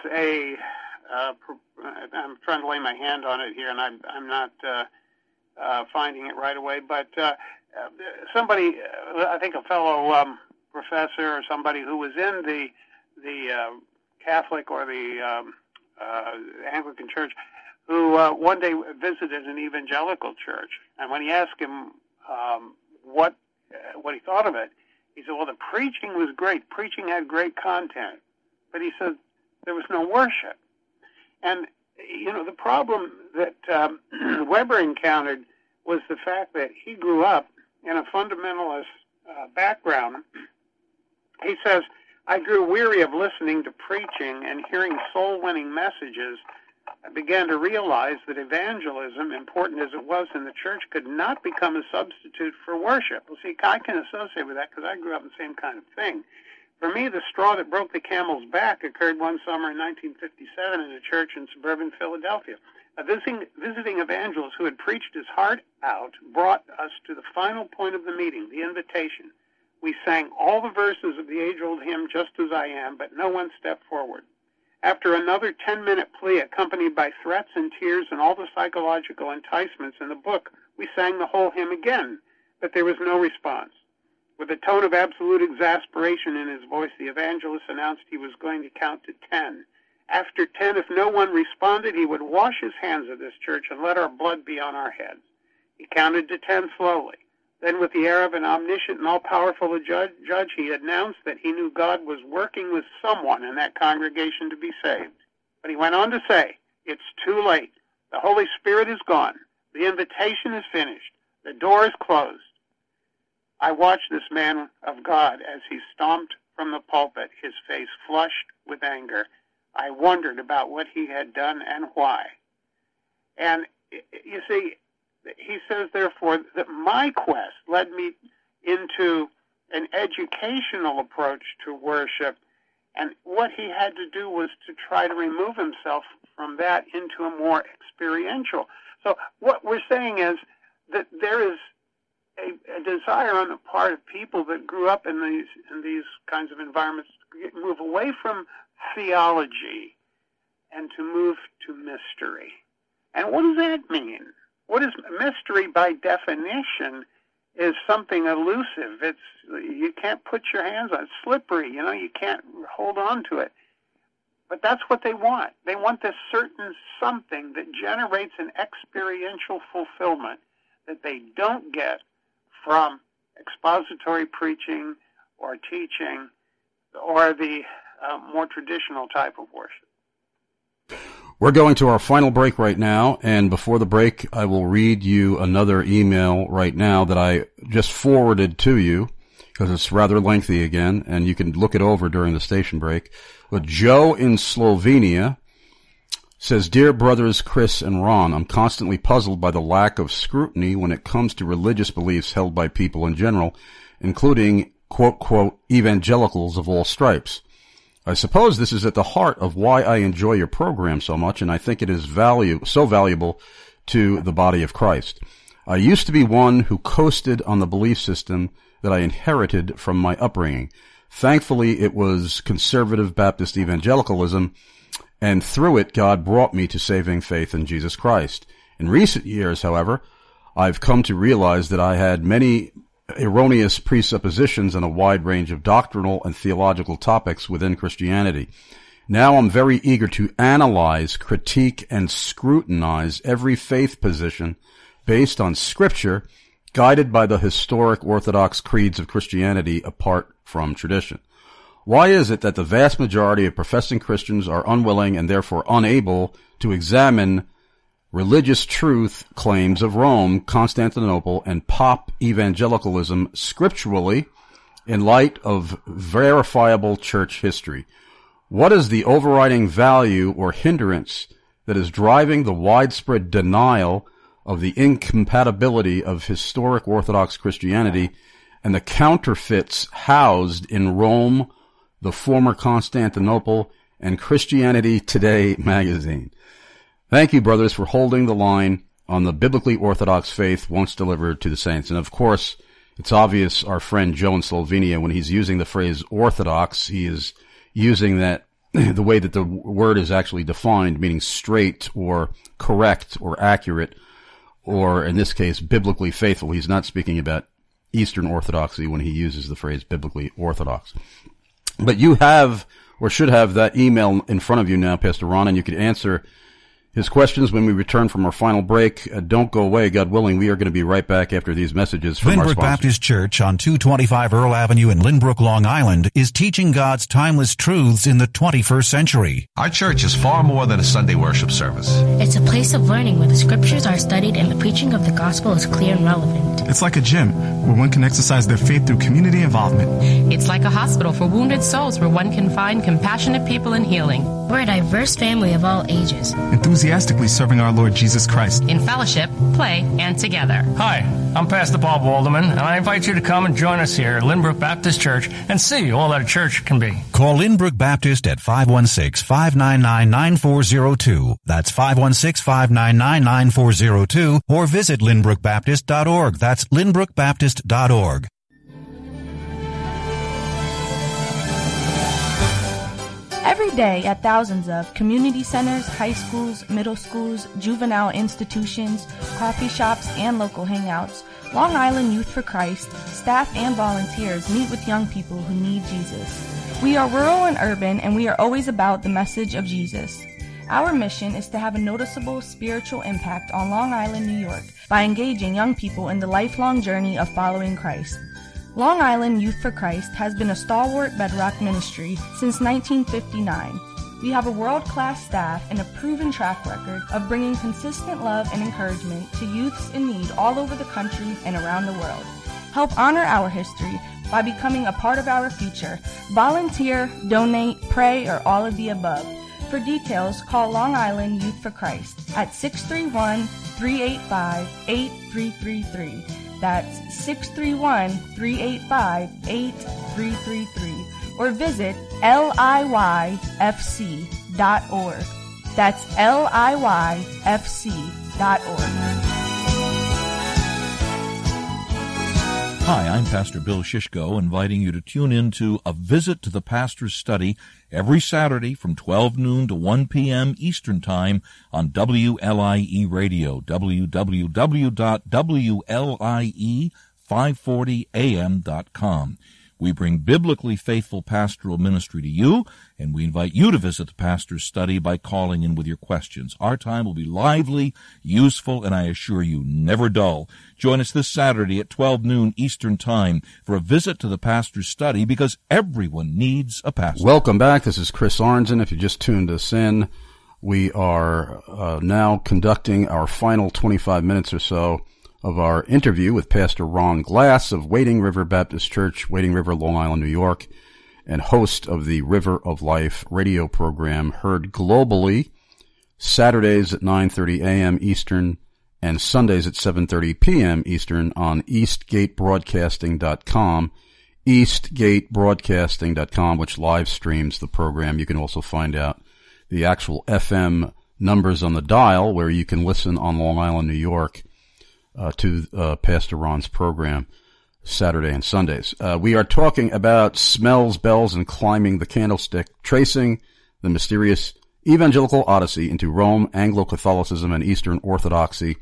I'm trying to lay my hand on it here, and I'm not finding it right away, but somebody, I think a fellow professor or somebody who was in the Catholic or the Anglican Church, who one day visited an evangelical church, and when he asked him what he thought of it, he said, well, the preaching was great. Preaching had great content. But he said there was no worship. And, the problem that Weber encountered was the fact that he grew up in a fundamentalist background. He says, I grew weary of listening to preaching and hearing soul-winning messages. I began to realize that evangelism, important as it was in the church, could not become a substitute for worship. Well, see, I can associate with that because I grew up in the same kind of thing. For me, the straw that broke the camel's back occurred one summer in 1957 in a church in suburban Philadelphia. A visiting evangelist who had preached his heart out brought us to the final point of the meeting, the invitation. We sang all the verses of the age-old hymn, Just As I Am, but no one stepped forward. After another 10-minute plea accompanied by threats and tears and all the psychological enticements in the book, we sang the whole hymn again, but there was no response. With a tone of absolute exasperation in his voice, the evangelist announced he was going to count to 10. After 10, if no one responded, he would wash his hands of this church and let our blood be on our heads. He counted to 10 slowly. Then, with the air of an omniscient and all-powerful judge, he announced that he knew God was working with someone in that congregation to be saved. But he went on to say, it's too late. The Holy Spirit is gone. The invitation is finished. The door is closed. I watched this man of God as he stomped from the pulpit, his face flushed with anger. I wondered about what he had done and why. And you see, he says, therefore, that my quest led me into an educational approach to worship, and what he had to do was to try to remove himself from that into a more experiential. So what we're saying is that there is a desire on the part of people that grew up in these kinds of environments to move away from theology and to move to mystery. And what does that mean? What is mystery by definition is something elusive. You can't put your hands on it. It's slippery, you can't hold on to it. But that's what they want. They want this certain something that generates an experiential fulfillment that they don't get from expository preaching or teaching or the more traditional type of worship. We're going to our final break right now, and before the break, I will read you another email right now that I just forwarded to you, because it's rather lengthy again, and you can look it over during the station break. But Joe in Slovenia says, Dear brothers Chris and Ron, I'm constantly puzzled by the lack of scrutiny when it comes to religious beliefs held by people in general, including, quote, quote, evangelicals of all stripes. I suppose this is at the heart of why I enjoy your program so much, and I think it is so valuable to the body of Christ. I used to be one who coasted on the belief system that I inherited from my upbringing. Thankfully, it was conservative Baptist evangelicalism, and through it, God brought me to saving faith in Jesus Christ. In recent years, however, I've come to realize that I had many erroneous presuppositions on a wide range of doctrinal and theological topics within Christianity. Now I'm very eager to analyze, critique, and scrutinize every faith position based on Scripture, guided by the historic Orthodox creeds of Christianity apart from tradition. Why is it that the vast majority of professing Christians are unwilling and therefore unable to examine religious truth claims of Rome, Constantinople, and pop evangelicalism scripturally in light of verifiable church history? What is the overriding value or hindrance that is driving the widespread denial of the incompatibility of historic Orthodox Christianity and the counterfeits housed in Rome, the former Constantinople, and Christianity Today magazine. Thank you, brothers, for holding the line on the biblically orthodox faith once delivered to the saints. And of course, it's obvious our friend Joe in Slovenia, when he's using the phrase orthodox, he is using that the way that the word is actually defined, meaning straight or correct or accurate, or in this case, biblically faithful. He's not speaking about Eastern Orthodoxy when he uses the phrase biblically orthodox. But you have, or should have, that email in front of you now, Pastor Ron, and you can answer his questions when we return from our final break. Don't go away, God willing. We are going to be right back after these messages from our Lynbrook sponsors. Baptist Church on 225 Earl Avenue in Lynbrook, Long Island is teaching God's timeless truths in the 21st century. Our church is far more than a Sunday worship service. It's a place of learning where the scriptures are studied and the preaching of the gospel is clear and relevant. It's like a gym where one can exercise their faith through community involvement. It's like a hospital for wounded souls where one can find compassionate people and healing. We're a diverse family of all ages, enthusiastically serving our Lord Jesus Christ in fellowship, play, and together. Hi, I'm Pastor Bob Walderman, and I invite you to come and join us here at Lynbrook Baptist Church and see all that a church can be. Call Lynbrook Baptist at 516-599-9402. That's 516-599-9402, or visit lynbrookbaptist.org. That's lynbrookbaptist.org. Every day at thousands of community centers, high schools, middle schools, juvenile institutions, coffee shops, and local hangouts, Long Island Youth for Christ, staff and volunteers meet with young people who need Jesus. We are rural and urban, and we are always about the message of Jesus. Our mission is to have a noticeable spiritual impact on Long Island, New York, by engaging young people in the lifelong journey of following Christ. Long Island Youth for Christ has been a stalwart bedrock ministry since 1959. We have a world-class staff and a proven track record of bringing consistent love and encouragement to youths in need all over the country and around the world. Help honor our history by becoming a part of our future. Volunteer, donate, pray, or all of the above. For details, call Long Island Youth for Christ at 631-385-8333. That's 631-385-8333. Or visit liyfc.org. That's liyfc.org. Hi, I'm Pastor Bill Shishko, inviting you to tune in to A Visit to the Pastor's Study every Saturday from 12 noon to 1 p.m. Eastern Time on WLIE Radio, www.WLIE540am.com. We bring biblically faithful pastoral ministry to you, and we invite you to visit the Pastor's Study by calling in with your questions. Our time will be lively, useful, and I assure you, never dull. Join us this Saturday at 12 noon Eastern Time for a visit to the Pastor's Study, because everyone needs a pastor. Welcome back. This is Chris Arnzen. If you just tuned us in, we are now conducting our final 25 minutes or so of our interview with Pastor Ron Glass of Wading River Baptist Church, Wading River, Long Island, New York, and host of the River of Life radio program, heard globally Saturdays at 9:30 a.m. Eastern and Sundays at 7:30 p.m. Eastern on eastgatebroadcasting.com, eastgatebroadcasting.com, which live streams the program. You can also find out the actual FM numbers on the dial where you can listen on Long Island, New York, to Pastor Ron's program Saturday and Sundays. We are talking about smells, bells, and climbing the candlestick, tracing the mysterious evangelical odyssey into Rome, Anglo-Catholicism, and Eastern Orthodoxy,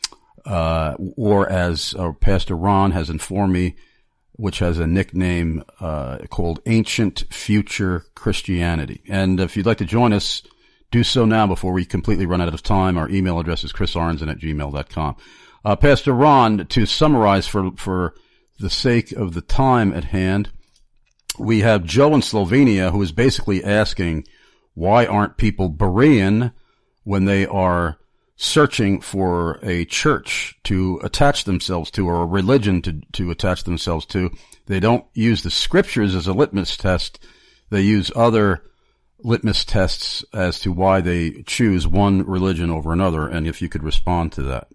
or as Pastor Ron has informed me, which has a nickname called Ancient Future Christianity. And if you'd like to join us, do so now before we completely run out of time. Our email address is chrisarnzen@gmail.com. Pastor Ron, to summarize for the sake of the time at hand, we have Joe in Slovenia who is basically asking, why aren't people Berean when they are searching for a church to attach themselves to, or a religion to attach themselves to? They don't use the scriptures as a litmus test. They use other litmus tests as to why they choose one religion over another, and if you could respond to that.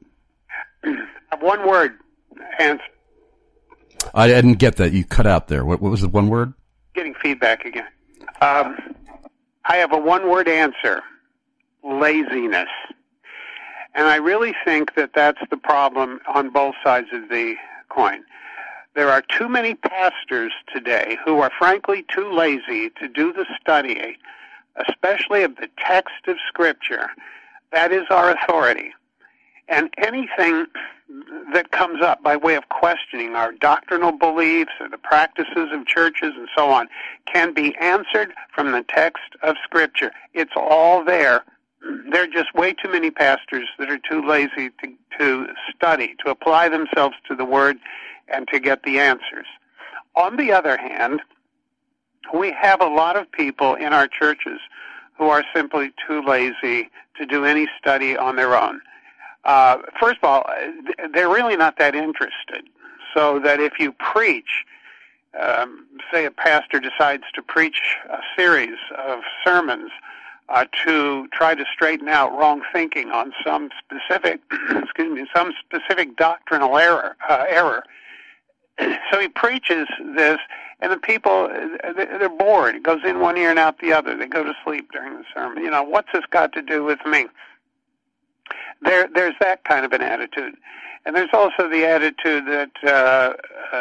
One word answer. I didn't get that. You cut out there. What was the one word? Getting feedback again. I have a one-word answer: laziness. And I really think that that's the problem on both sides of the coin. There are too many pastors today who are frankly too lazy to do the study, especially of the text of Scripture. That is our authority. And anything that comes up by way of questioning our doctrinal beliefs or the practices of churches and so on can be answered from the text of Scripture. It's all there. There are just way too many pastors that are too lazy to study, to apply themselves to the Word and to get the answers. On the other hand, we have a lot of people in our churches who are simply too lazy to do any study on their own. First of all, they're really not that interested. So that if you preach, say a pastor decides to preach a series of sermons to try to straighten out wrong thinking on some specific, some specific doctrinal error. So he preaches this, and the people, they're bored. It goes in one ear and out the other. They go to sleep during the sermon. You know, what's this got to do with me? There's that kind of an attitude. And there's also the attitude that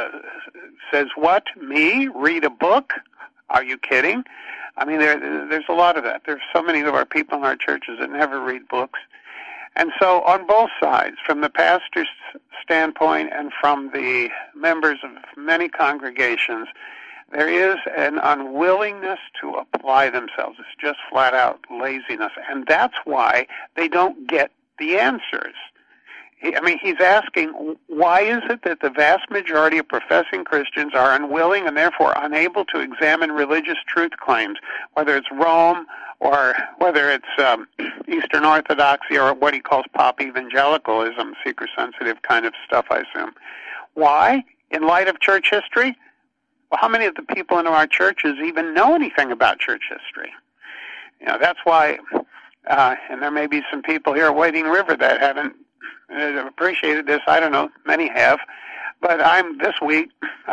says, what, me? Read a book? Are you kidding? I mean, there's a lot of that. There's so many of our people in our churches that never read books. And so on both sides, from the pastor's standpoint and from the members of many congregations, there is an unwillingness to apply themselves. It's just flat-out laziness. And that's why they don't get the answers. I mean, he's asking, why is it that the vast majority of professing Christians are unwilling and therefore unable to examine religious truth claims, whether it's Rome or whether it's Eastern Orthodoxy or what he calls pop evangelicalism, seeker-sensitive kind of stuff, I assume. Why? In light of church history? Well, how many of the people in our churches even know anything about church history? You know, that's why, and there may be some people here at Wading River that haven't appreciated this. I don't know, many have. But I'm this week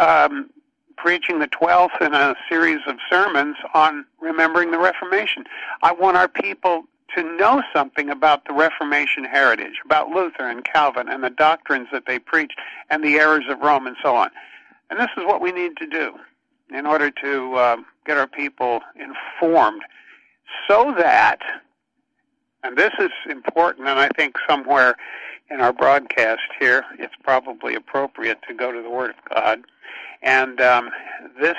preaching the 12th in a series of sermons on remembering the Reformation. I want our people to know something about the Reformation heritage, about Luther and Calvin and the doctrines that they preached and the errors of Rome and so on. And this is what we need to do in order to get our people informed so that, and this is important, and I think somewhere in our broadcast here, it's probably appropriate to go to the Word of God. And this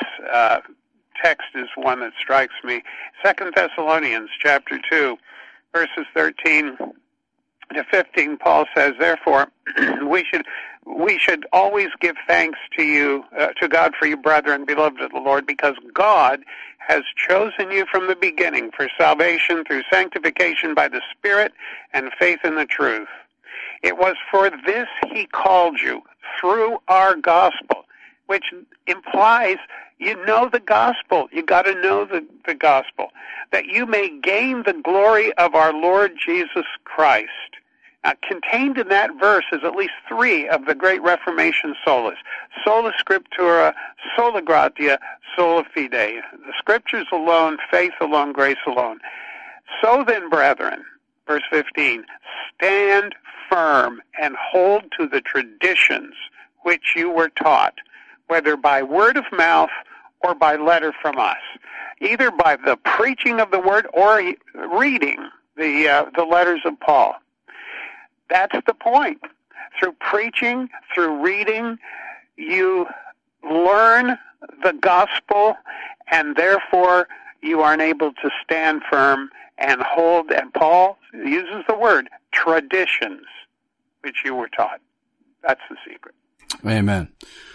text is one that strikes me. 2 Thessalonians chapter 2, verses 13 to 15, Paul says, therefore, we should always give thanks to you, to God for you, brethren, beloved of the Lord, because God has chosen you from the beginning for salvation through sanctification by the Spirit and faith in the truth. It was for this he called you, through our gospel, which implies you know the gospel. You got to know the gospel, that you may gain the glory of our Lord Jesus Christ. Now, contained in that verse is at least three of the great Reformation solas: sola scriptura, sola gratia, sola fide. The Scriptures alone, faith alone, grace alone. So then, brethren, verse 15, stand firm and hold to the traditions which you were taught, whether by word of mouth or by letter from us, either by the preaching of the word or reading the letters of Paul. That's the point. Through preaching, through reading, you learn the gospel, and therefore you are able to stand firm and hold, and Paul uses the word, traditions, which you were taught. That's the secret. Amen.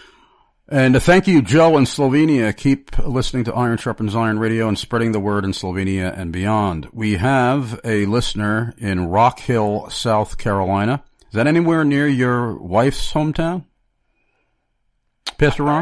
And thank you, Joe in Slovenia. Keep listening to Iron Sharpens Iron Radio and spreading the word in Slovenia and beyond. We have a listener in Rock Hill, South Carolina. Is that anywhere near your wife's hometown? Pastor Ron?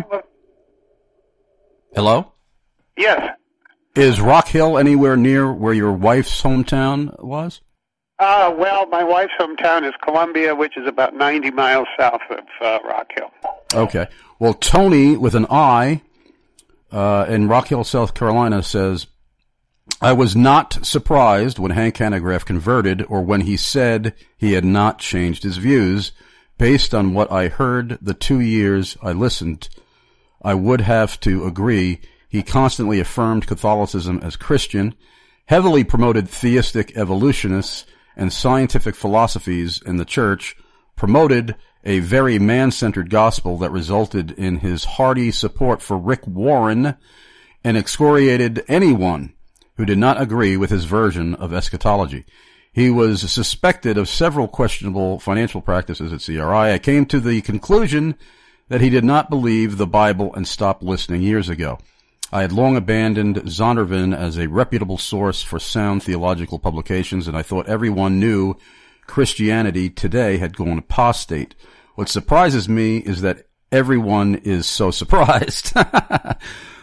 Hello? Yes. Is Rock Hill anywhere near where your wife's hometown was? Well, my wife's hometown is Columbia, which is about 90 miles south of Rock Hill. Okay. Well, Tony, with an I, in Rock Hill, South Carolina, says, I was not surprised when Hank Hanegraaff converted or when he said he had not changed his views. Based on what I heard the 2 years I listened, I would have to agree. He constantly affirmed Catholicism as Christian, heavily promoted theistic evolutionists and scientific philosophies in the church, promoted a very man-centered gospel that resulted in his hearty support for Rick Warren, and excoriated anyone who did not agree with his version of eschatology. He was suspected of several questionable financial practices at CRI. I came to the conclusion that he did not believe the Bible and stopped listening years ago. I had long abandoned Zondervan as a reputable source for sound theological publications, and I thought everyone knew Christianity Today had gone apostate. What surprises me is that everyone is so surprised. Hank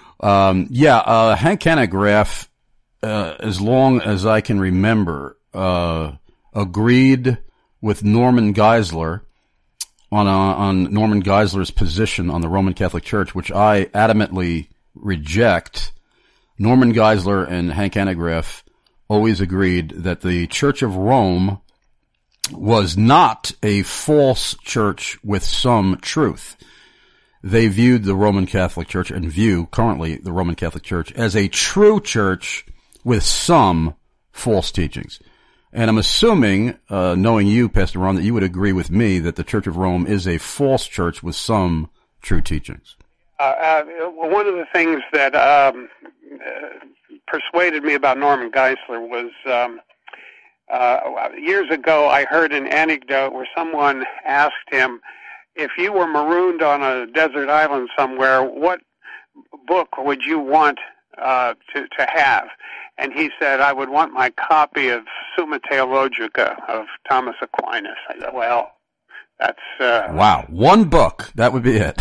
Hanegraaff, as long as I can remember, agreed with Norman Geisler on Norman Geisler's position on the Roman Catholic Church, which I adamantly reject. Norman Geisler and Hank Hanegraaff always agreed that the Church of Rome was not a false church with some truth. They viewed the Roman Catholic Church and view currently the Roman Catholic Church as a true church with some false teachings. And I'm assuming, knowing you, Pastor Ron, that you would agree with me that the Church of Rome is a false church with some true teachings. One of the things that persuaded me about Norman Geisler was years ago I heard an anecdote where someone asked him, if you were marooned on a desert island somewhere, what book would you want to have? And he said, I would want my copy of Summa Theologica of Thomas Aquinas. I said, well, that's... wow, one book. That would be it.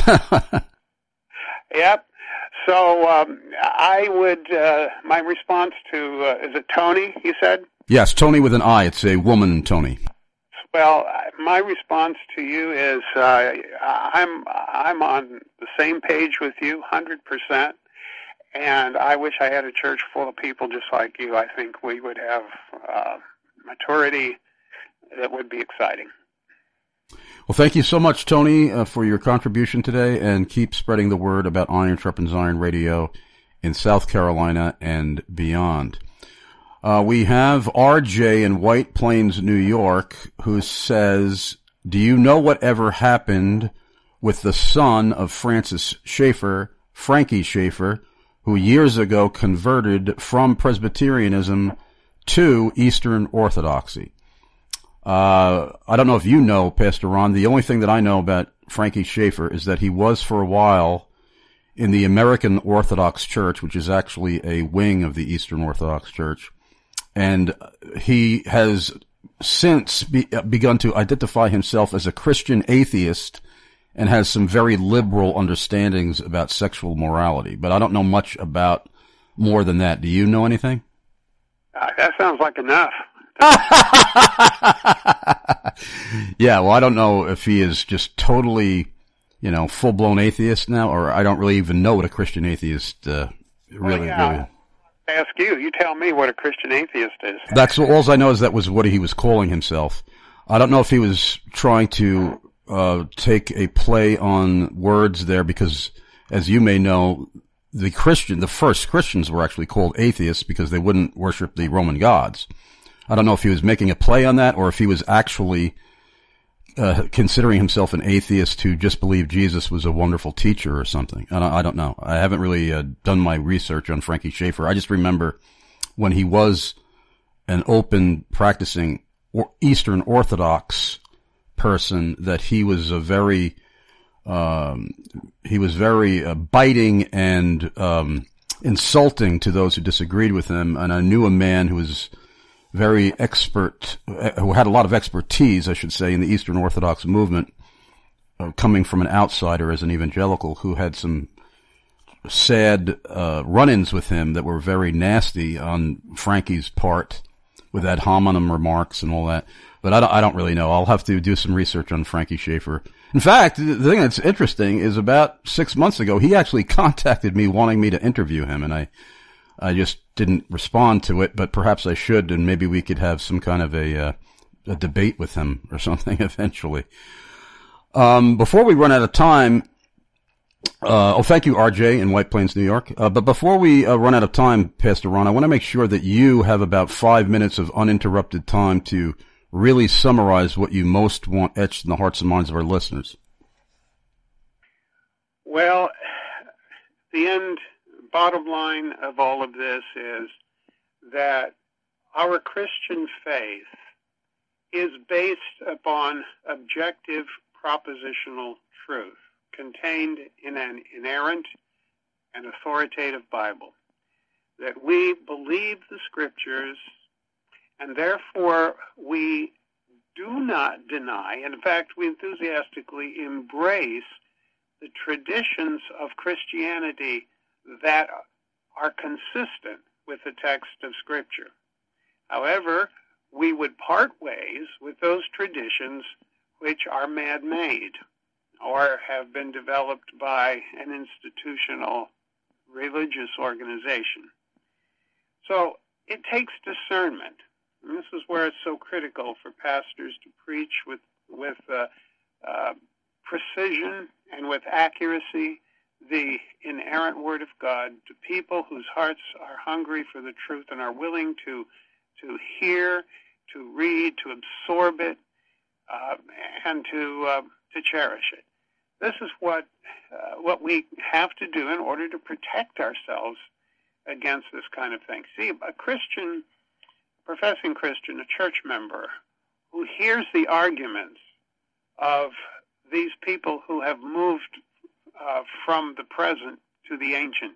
Yep. So I would, my response to, is it Tony, you said? Yes, Tony with an I. It's a woman, Tony. Well, my response to you is I'm on the same page with you, 100%. And I wish I had a church full of people just like you. I think we would have maturity that would be exciting. Well, thank you so much, Tony, for your contribution today, and keep spreading the word about Iron Sharpens Iron Radio in South Carolina and beyond. We have RJ in White Plains, New York, who says, do you know whatever happened with the son of Francis Schaeffer, Frankie Schaeffer, who years ago converted from Presbyterianism to Eastern Orthodoxy? I don't know if you know, Pastor Ron. The only thing that I know about Frankie Schaeffer is that he was for a while in the American Orthodox Church, which is actually a wing of the Eastern Orthodox Church. And he has since begun to identify himself as a Christian atheist and has some very liberal understandings about sexual morality. But I don't know much about more than that. Do you know anything? That sounds like enough. Yeah, well, I don't know if he is just totally, full-blown atheist now, or I don't really even know what a Christian atheist really. Ask you. You tell me what a Christian atheist is. That's all I know is that was what he was calling himself. I don't know if he was trying to take a play on words there, because, as you may know, the first Christians were actually called atheists because they wouldn't worship the Roman gods. I don't know if he was making a play on that or if he was actually considering himself an atheist who just believed Jesus was a wonderful teacher or something. I don't know. I haven't really done my research on Frankie Schaeffer. I just remember when he was an open practicing Eastern Orthodox person that he was a very biting and insulting to those who disagreed with him. And I knew a man who was very expert, who had a lot of expertise, I should say, in the Eastern Orthodox movement, coming from an outsider as an evangelical, who had some sad run-ins with him that were very nasty on Frankie's part, with ad hominem remarks and all that. But I don't really know. I'll have to do some research on Frankie Schaeffer. In fact, the thing that's interesting is about 6 months ago, he actually contacted me wanting me to interview him, and I just didn't respond to it, but perhaps I should, and maybe we could have some kind of a debate with him or something eventually. Before we run out of time, thank you, RJ in White Plains, New York. But before we run out of time, Pastor Ron, I want to make sure that you have about 5 minutes of uninterrupted time to really summarize what you most want etched in the hearts and minds of our listeners. Well, the bottom line of all of this is that our Christian faith is based upon objective propositional truth contained in an inerrant and authoritative Bible, that we believe the Scriptures, and therefore we do not deny, and in fact we enthusiastically embrace the traditions of Christianity that are consistent with the text of Scripture. However, we would part ways with those traditions which are man-made or have been developed by an institutional religious organization. So it takes discernment. And this is where it's so critical for pastors to preach with precision and with accuracy the inerrant Word of God to people whose hearts are hungry for the truth and are willing to hear, to read, to absorb it, and to cherish it. This is what we have to do in order to protect ourselves against this kind of thing. See, a Christian, professing Christian, a church member, who hears the arguments of these people who have moved from the present to the ancient,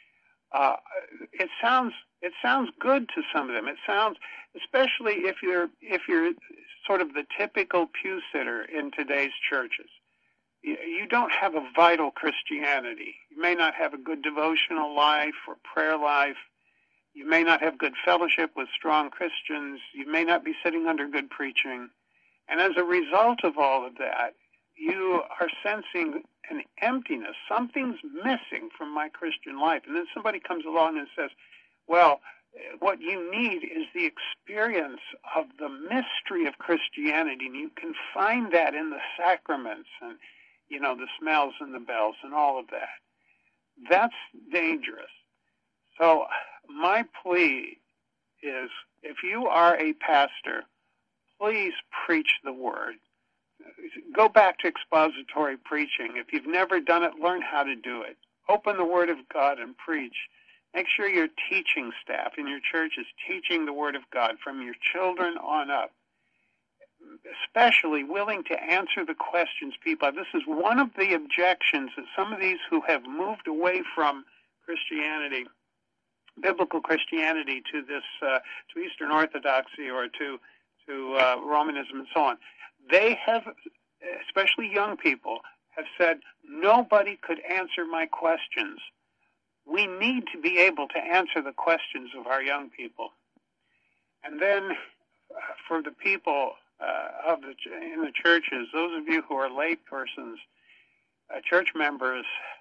it sounds good to some of them. It sounds, especially if you're sort of the typical pew sitter in today's churches. You don't have a vital Christianity. You may not have a good devotional life or prayer life. You may not have good fellowship with strong Christians. You may not be sitting under good preaching. And as a result of all of that, you are sensing an emptiness. Something's missing from my Christian life. And then somebody comes along and says, well, what you need is the experience of the mystery of Christianity, and you can find that in the sacraments and, the smells and the bells and all of that. That's dangerous. So my plea is, if you are a pastor, please preach the Word. Go back to expository preaching. If you've never done it, learn how to do it. Open the Word of God and preach. Make sure your teaching staff in your church is teaching the Word of God from your children on up. Especially willing to answer the questions people have. This is one of the objections that some of these who have moved away from Christianity, biblical Christianity, to this to Eastern Orthodoxy or to Romanism and so on. They have, especially young people, have said, nobody could answer my questions. We need to be able to answer the questions of our young people. And then for the people in the churches, those of you who are lay persons, church members,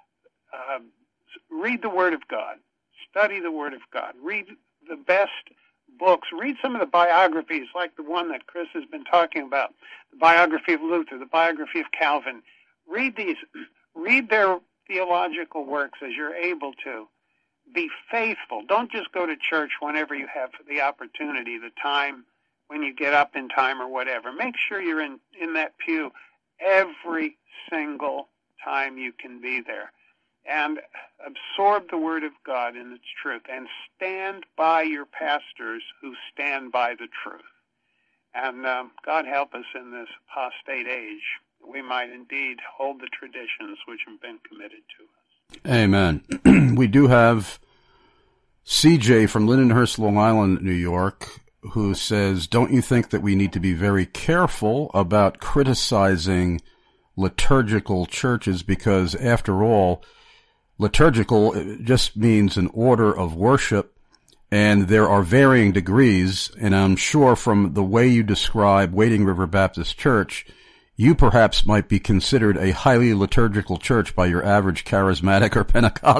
read the Word of God. Study the Word of God. Read the best books. Read some of the biographies, like the one that Chris has been talking about, the biography of Luther, the biography of Calvin. Read these. Read their theological works as you're able to. Be faithful. Don't just go to church whenever you have the opportunity, the time, when you get up in time or whatever. Make sure you're in that pew every single time you can be there. And absorb the Word of God in its truth. And stand by your pastors who stand by the truth. And God help us in this apostate age. We might indeed hold the traditions which have been committed to us. Amen. We do have CJ from Lindenhurst, Long Island, New York, who says, don't you think that we need to be very careful about criticizing liturgical churches? Because after all, liturgical just means an order of worship, and there are varying degrees, and I'm sure from the way you describe Wading River Baptist Church, you perhaps might be considered a highly liturgical church by your average charismatic or Pentecostal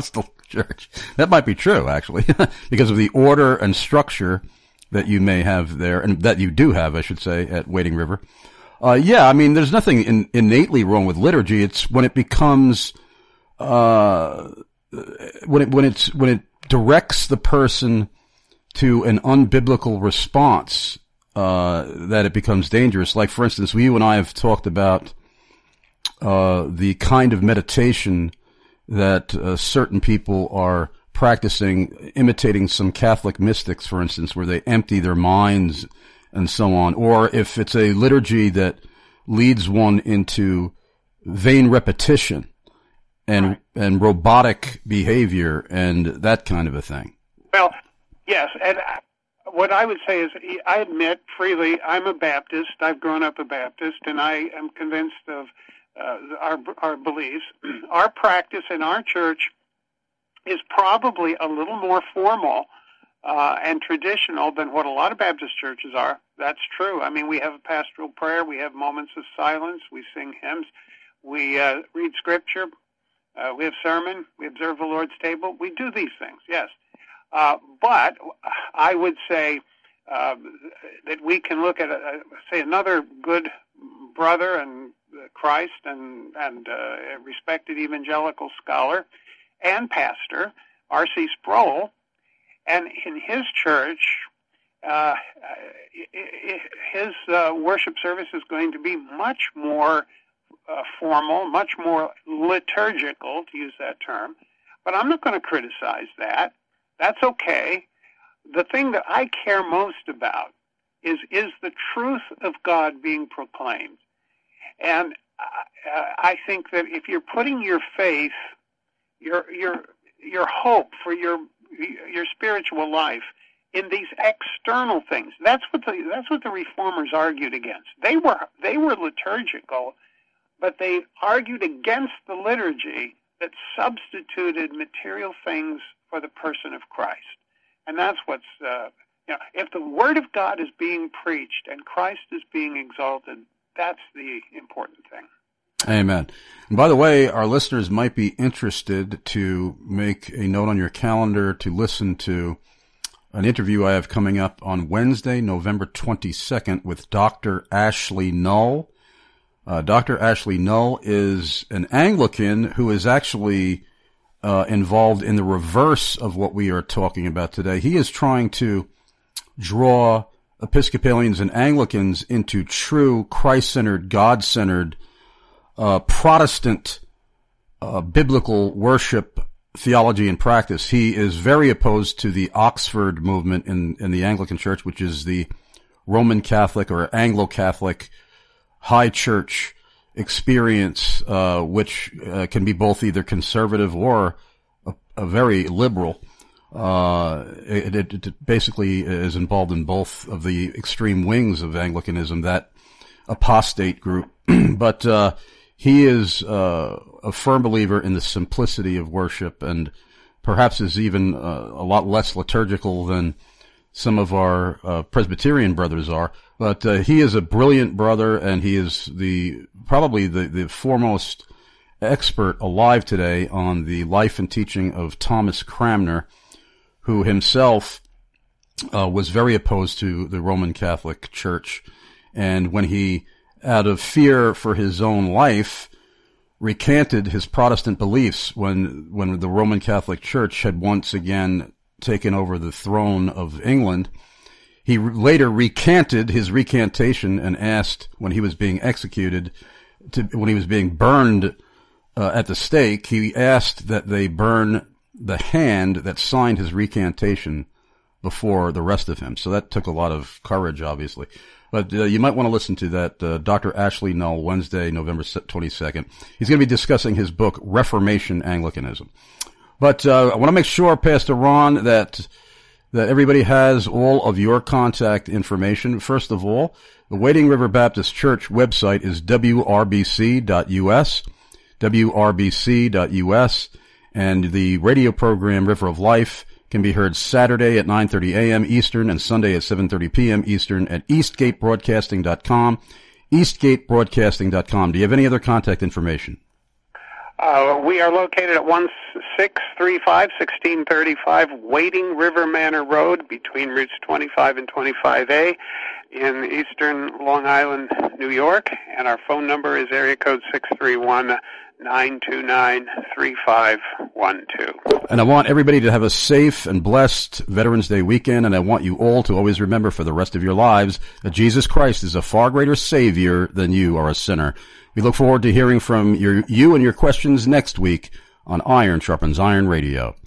church. That might be true, actually, because of the order and structure that you may have there, and that you do have, I should say, at Wading River. Yeah, I mean, there's nothing innately wrong with liturgy. It's when it becomes, when it directs the person to an unbiblical response, that it becomes dangerous. Like, for instance, you and I have talked about the kind of meditation that certain people are practicing, imitating some Catholic mystics, for instance, where they empty their minds and so on. Or if it's a liturgy that leads one into vain repetition and robotic behavior and that kind of a thing. Well, yes, and what I would say is, I admit freely, I'm a Baptist. I've grown up a Baptist, and I am convinced of our beliefs. Our practice in our church is probably a little more formal and traditional than what a lot of Baptist churches are. That's true. I mean, we have a pastoral prayer. We have moments of silence. We sing hymns. We read Scripture. We have sermon. We observe the Lord's table. We do these things, yes. But I would say that we can look at, say, another good brother and Christ and a respected evangelical scholar and pastor, R.C. Sproul, and in his church, his worship service is going to be much more formal, much more liturgical, to use that term. But I'm not going to criticize that. That's okay. The thing that I care most about is the truth of God being proclaimed. And I think that if you're putting your faith, your hope for your spiritual life in these external things, that's what the Reformers argued against. They were liturgical, but they argued against the liturgy that substituted material things for the person of Christ. And that's what's, if the Word of God is being preached and Christ is being exalted, that's the important thing. Amen. And by the way, our listeners might be interested to make a note on your calendar to listen to an interview I have coming up on Wednesday, November 22nd with Dr. Ashley Null. Dr. Ashley Null is an Anglican who is actually involved in the reverse of what we are talking about today. He is trying to draw Episcopalians and Anglicans into true Christ-centered, God-centered, Protestant biblical worship theology and practice. He is very opposed to the Oxford movement in the Anglican Church, which is the Roman Catholic or Anglo-Catholic high church experience, which can be both either conservative or a very liberal. It basically is involved in both of the extreme wings of Anglicanism, that apostate group. But he is a firm believer in the simplicity of worship, and perhaps is even a lot less liturgical than some of our Presbyterian brothers are. But he is a brilliant brother, and he is probably the foremost expert alive today on the life and teaching of Thomas Cranmer, who himself was very opposed to the Roman Catholic Church. And when he, out of fear for his own life, recanted his Protestant beliefs when the Roman Catholic Church had once again taken over the throne of England, he later recanted his recantation and asked, when he was being executed, when he was being burned at the stake, he asked that they burn the hand that signed his recantation before the rest of him. So that took a lot of courage, obviously. But you might want to listen to that, Dr. Ashley Null, Wednesday, November 22nd. He's going to be discussing his book, Reformation Anglicanism. But I want to make sure, Pastor Ron, that everybody has all of your contact information. First of all, the Wading River Baptist Church website is wrbc.us, wrbc.us, and the radio program River of Life can be heard Saturday at 9:30 a.m. Eastern and Sunday at 7:30 p.m. Eastern at eastgatebroadcasting.com, eastgatebroadcasting.com. Do you have any other contact information? We are located at 1635, 1635 Wading River Manor Road between routes 25 and 25A in eastern Long Island, New York. And our phone number is area code 631-929-3512. And I want everybody to have a safe and blessed Veterans Day weekend, and I want you all to always remember for the rest of your lives that Jesus Christ is a far greater Savior than you are a sinner. We look forward to hearing from you and your questions next week on Iron Sharpens Iron Radio.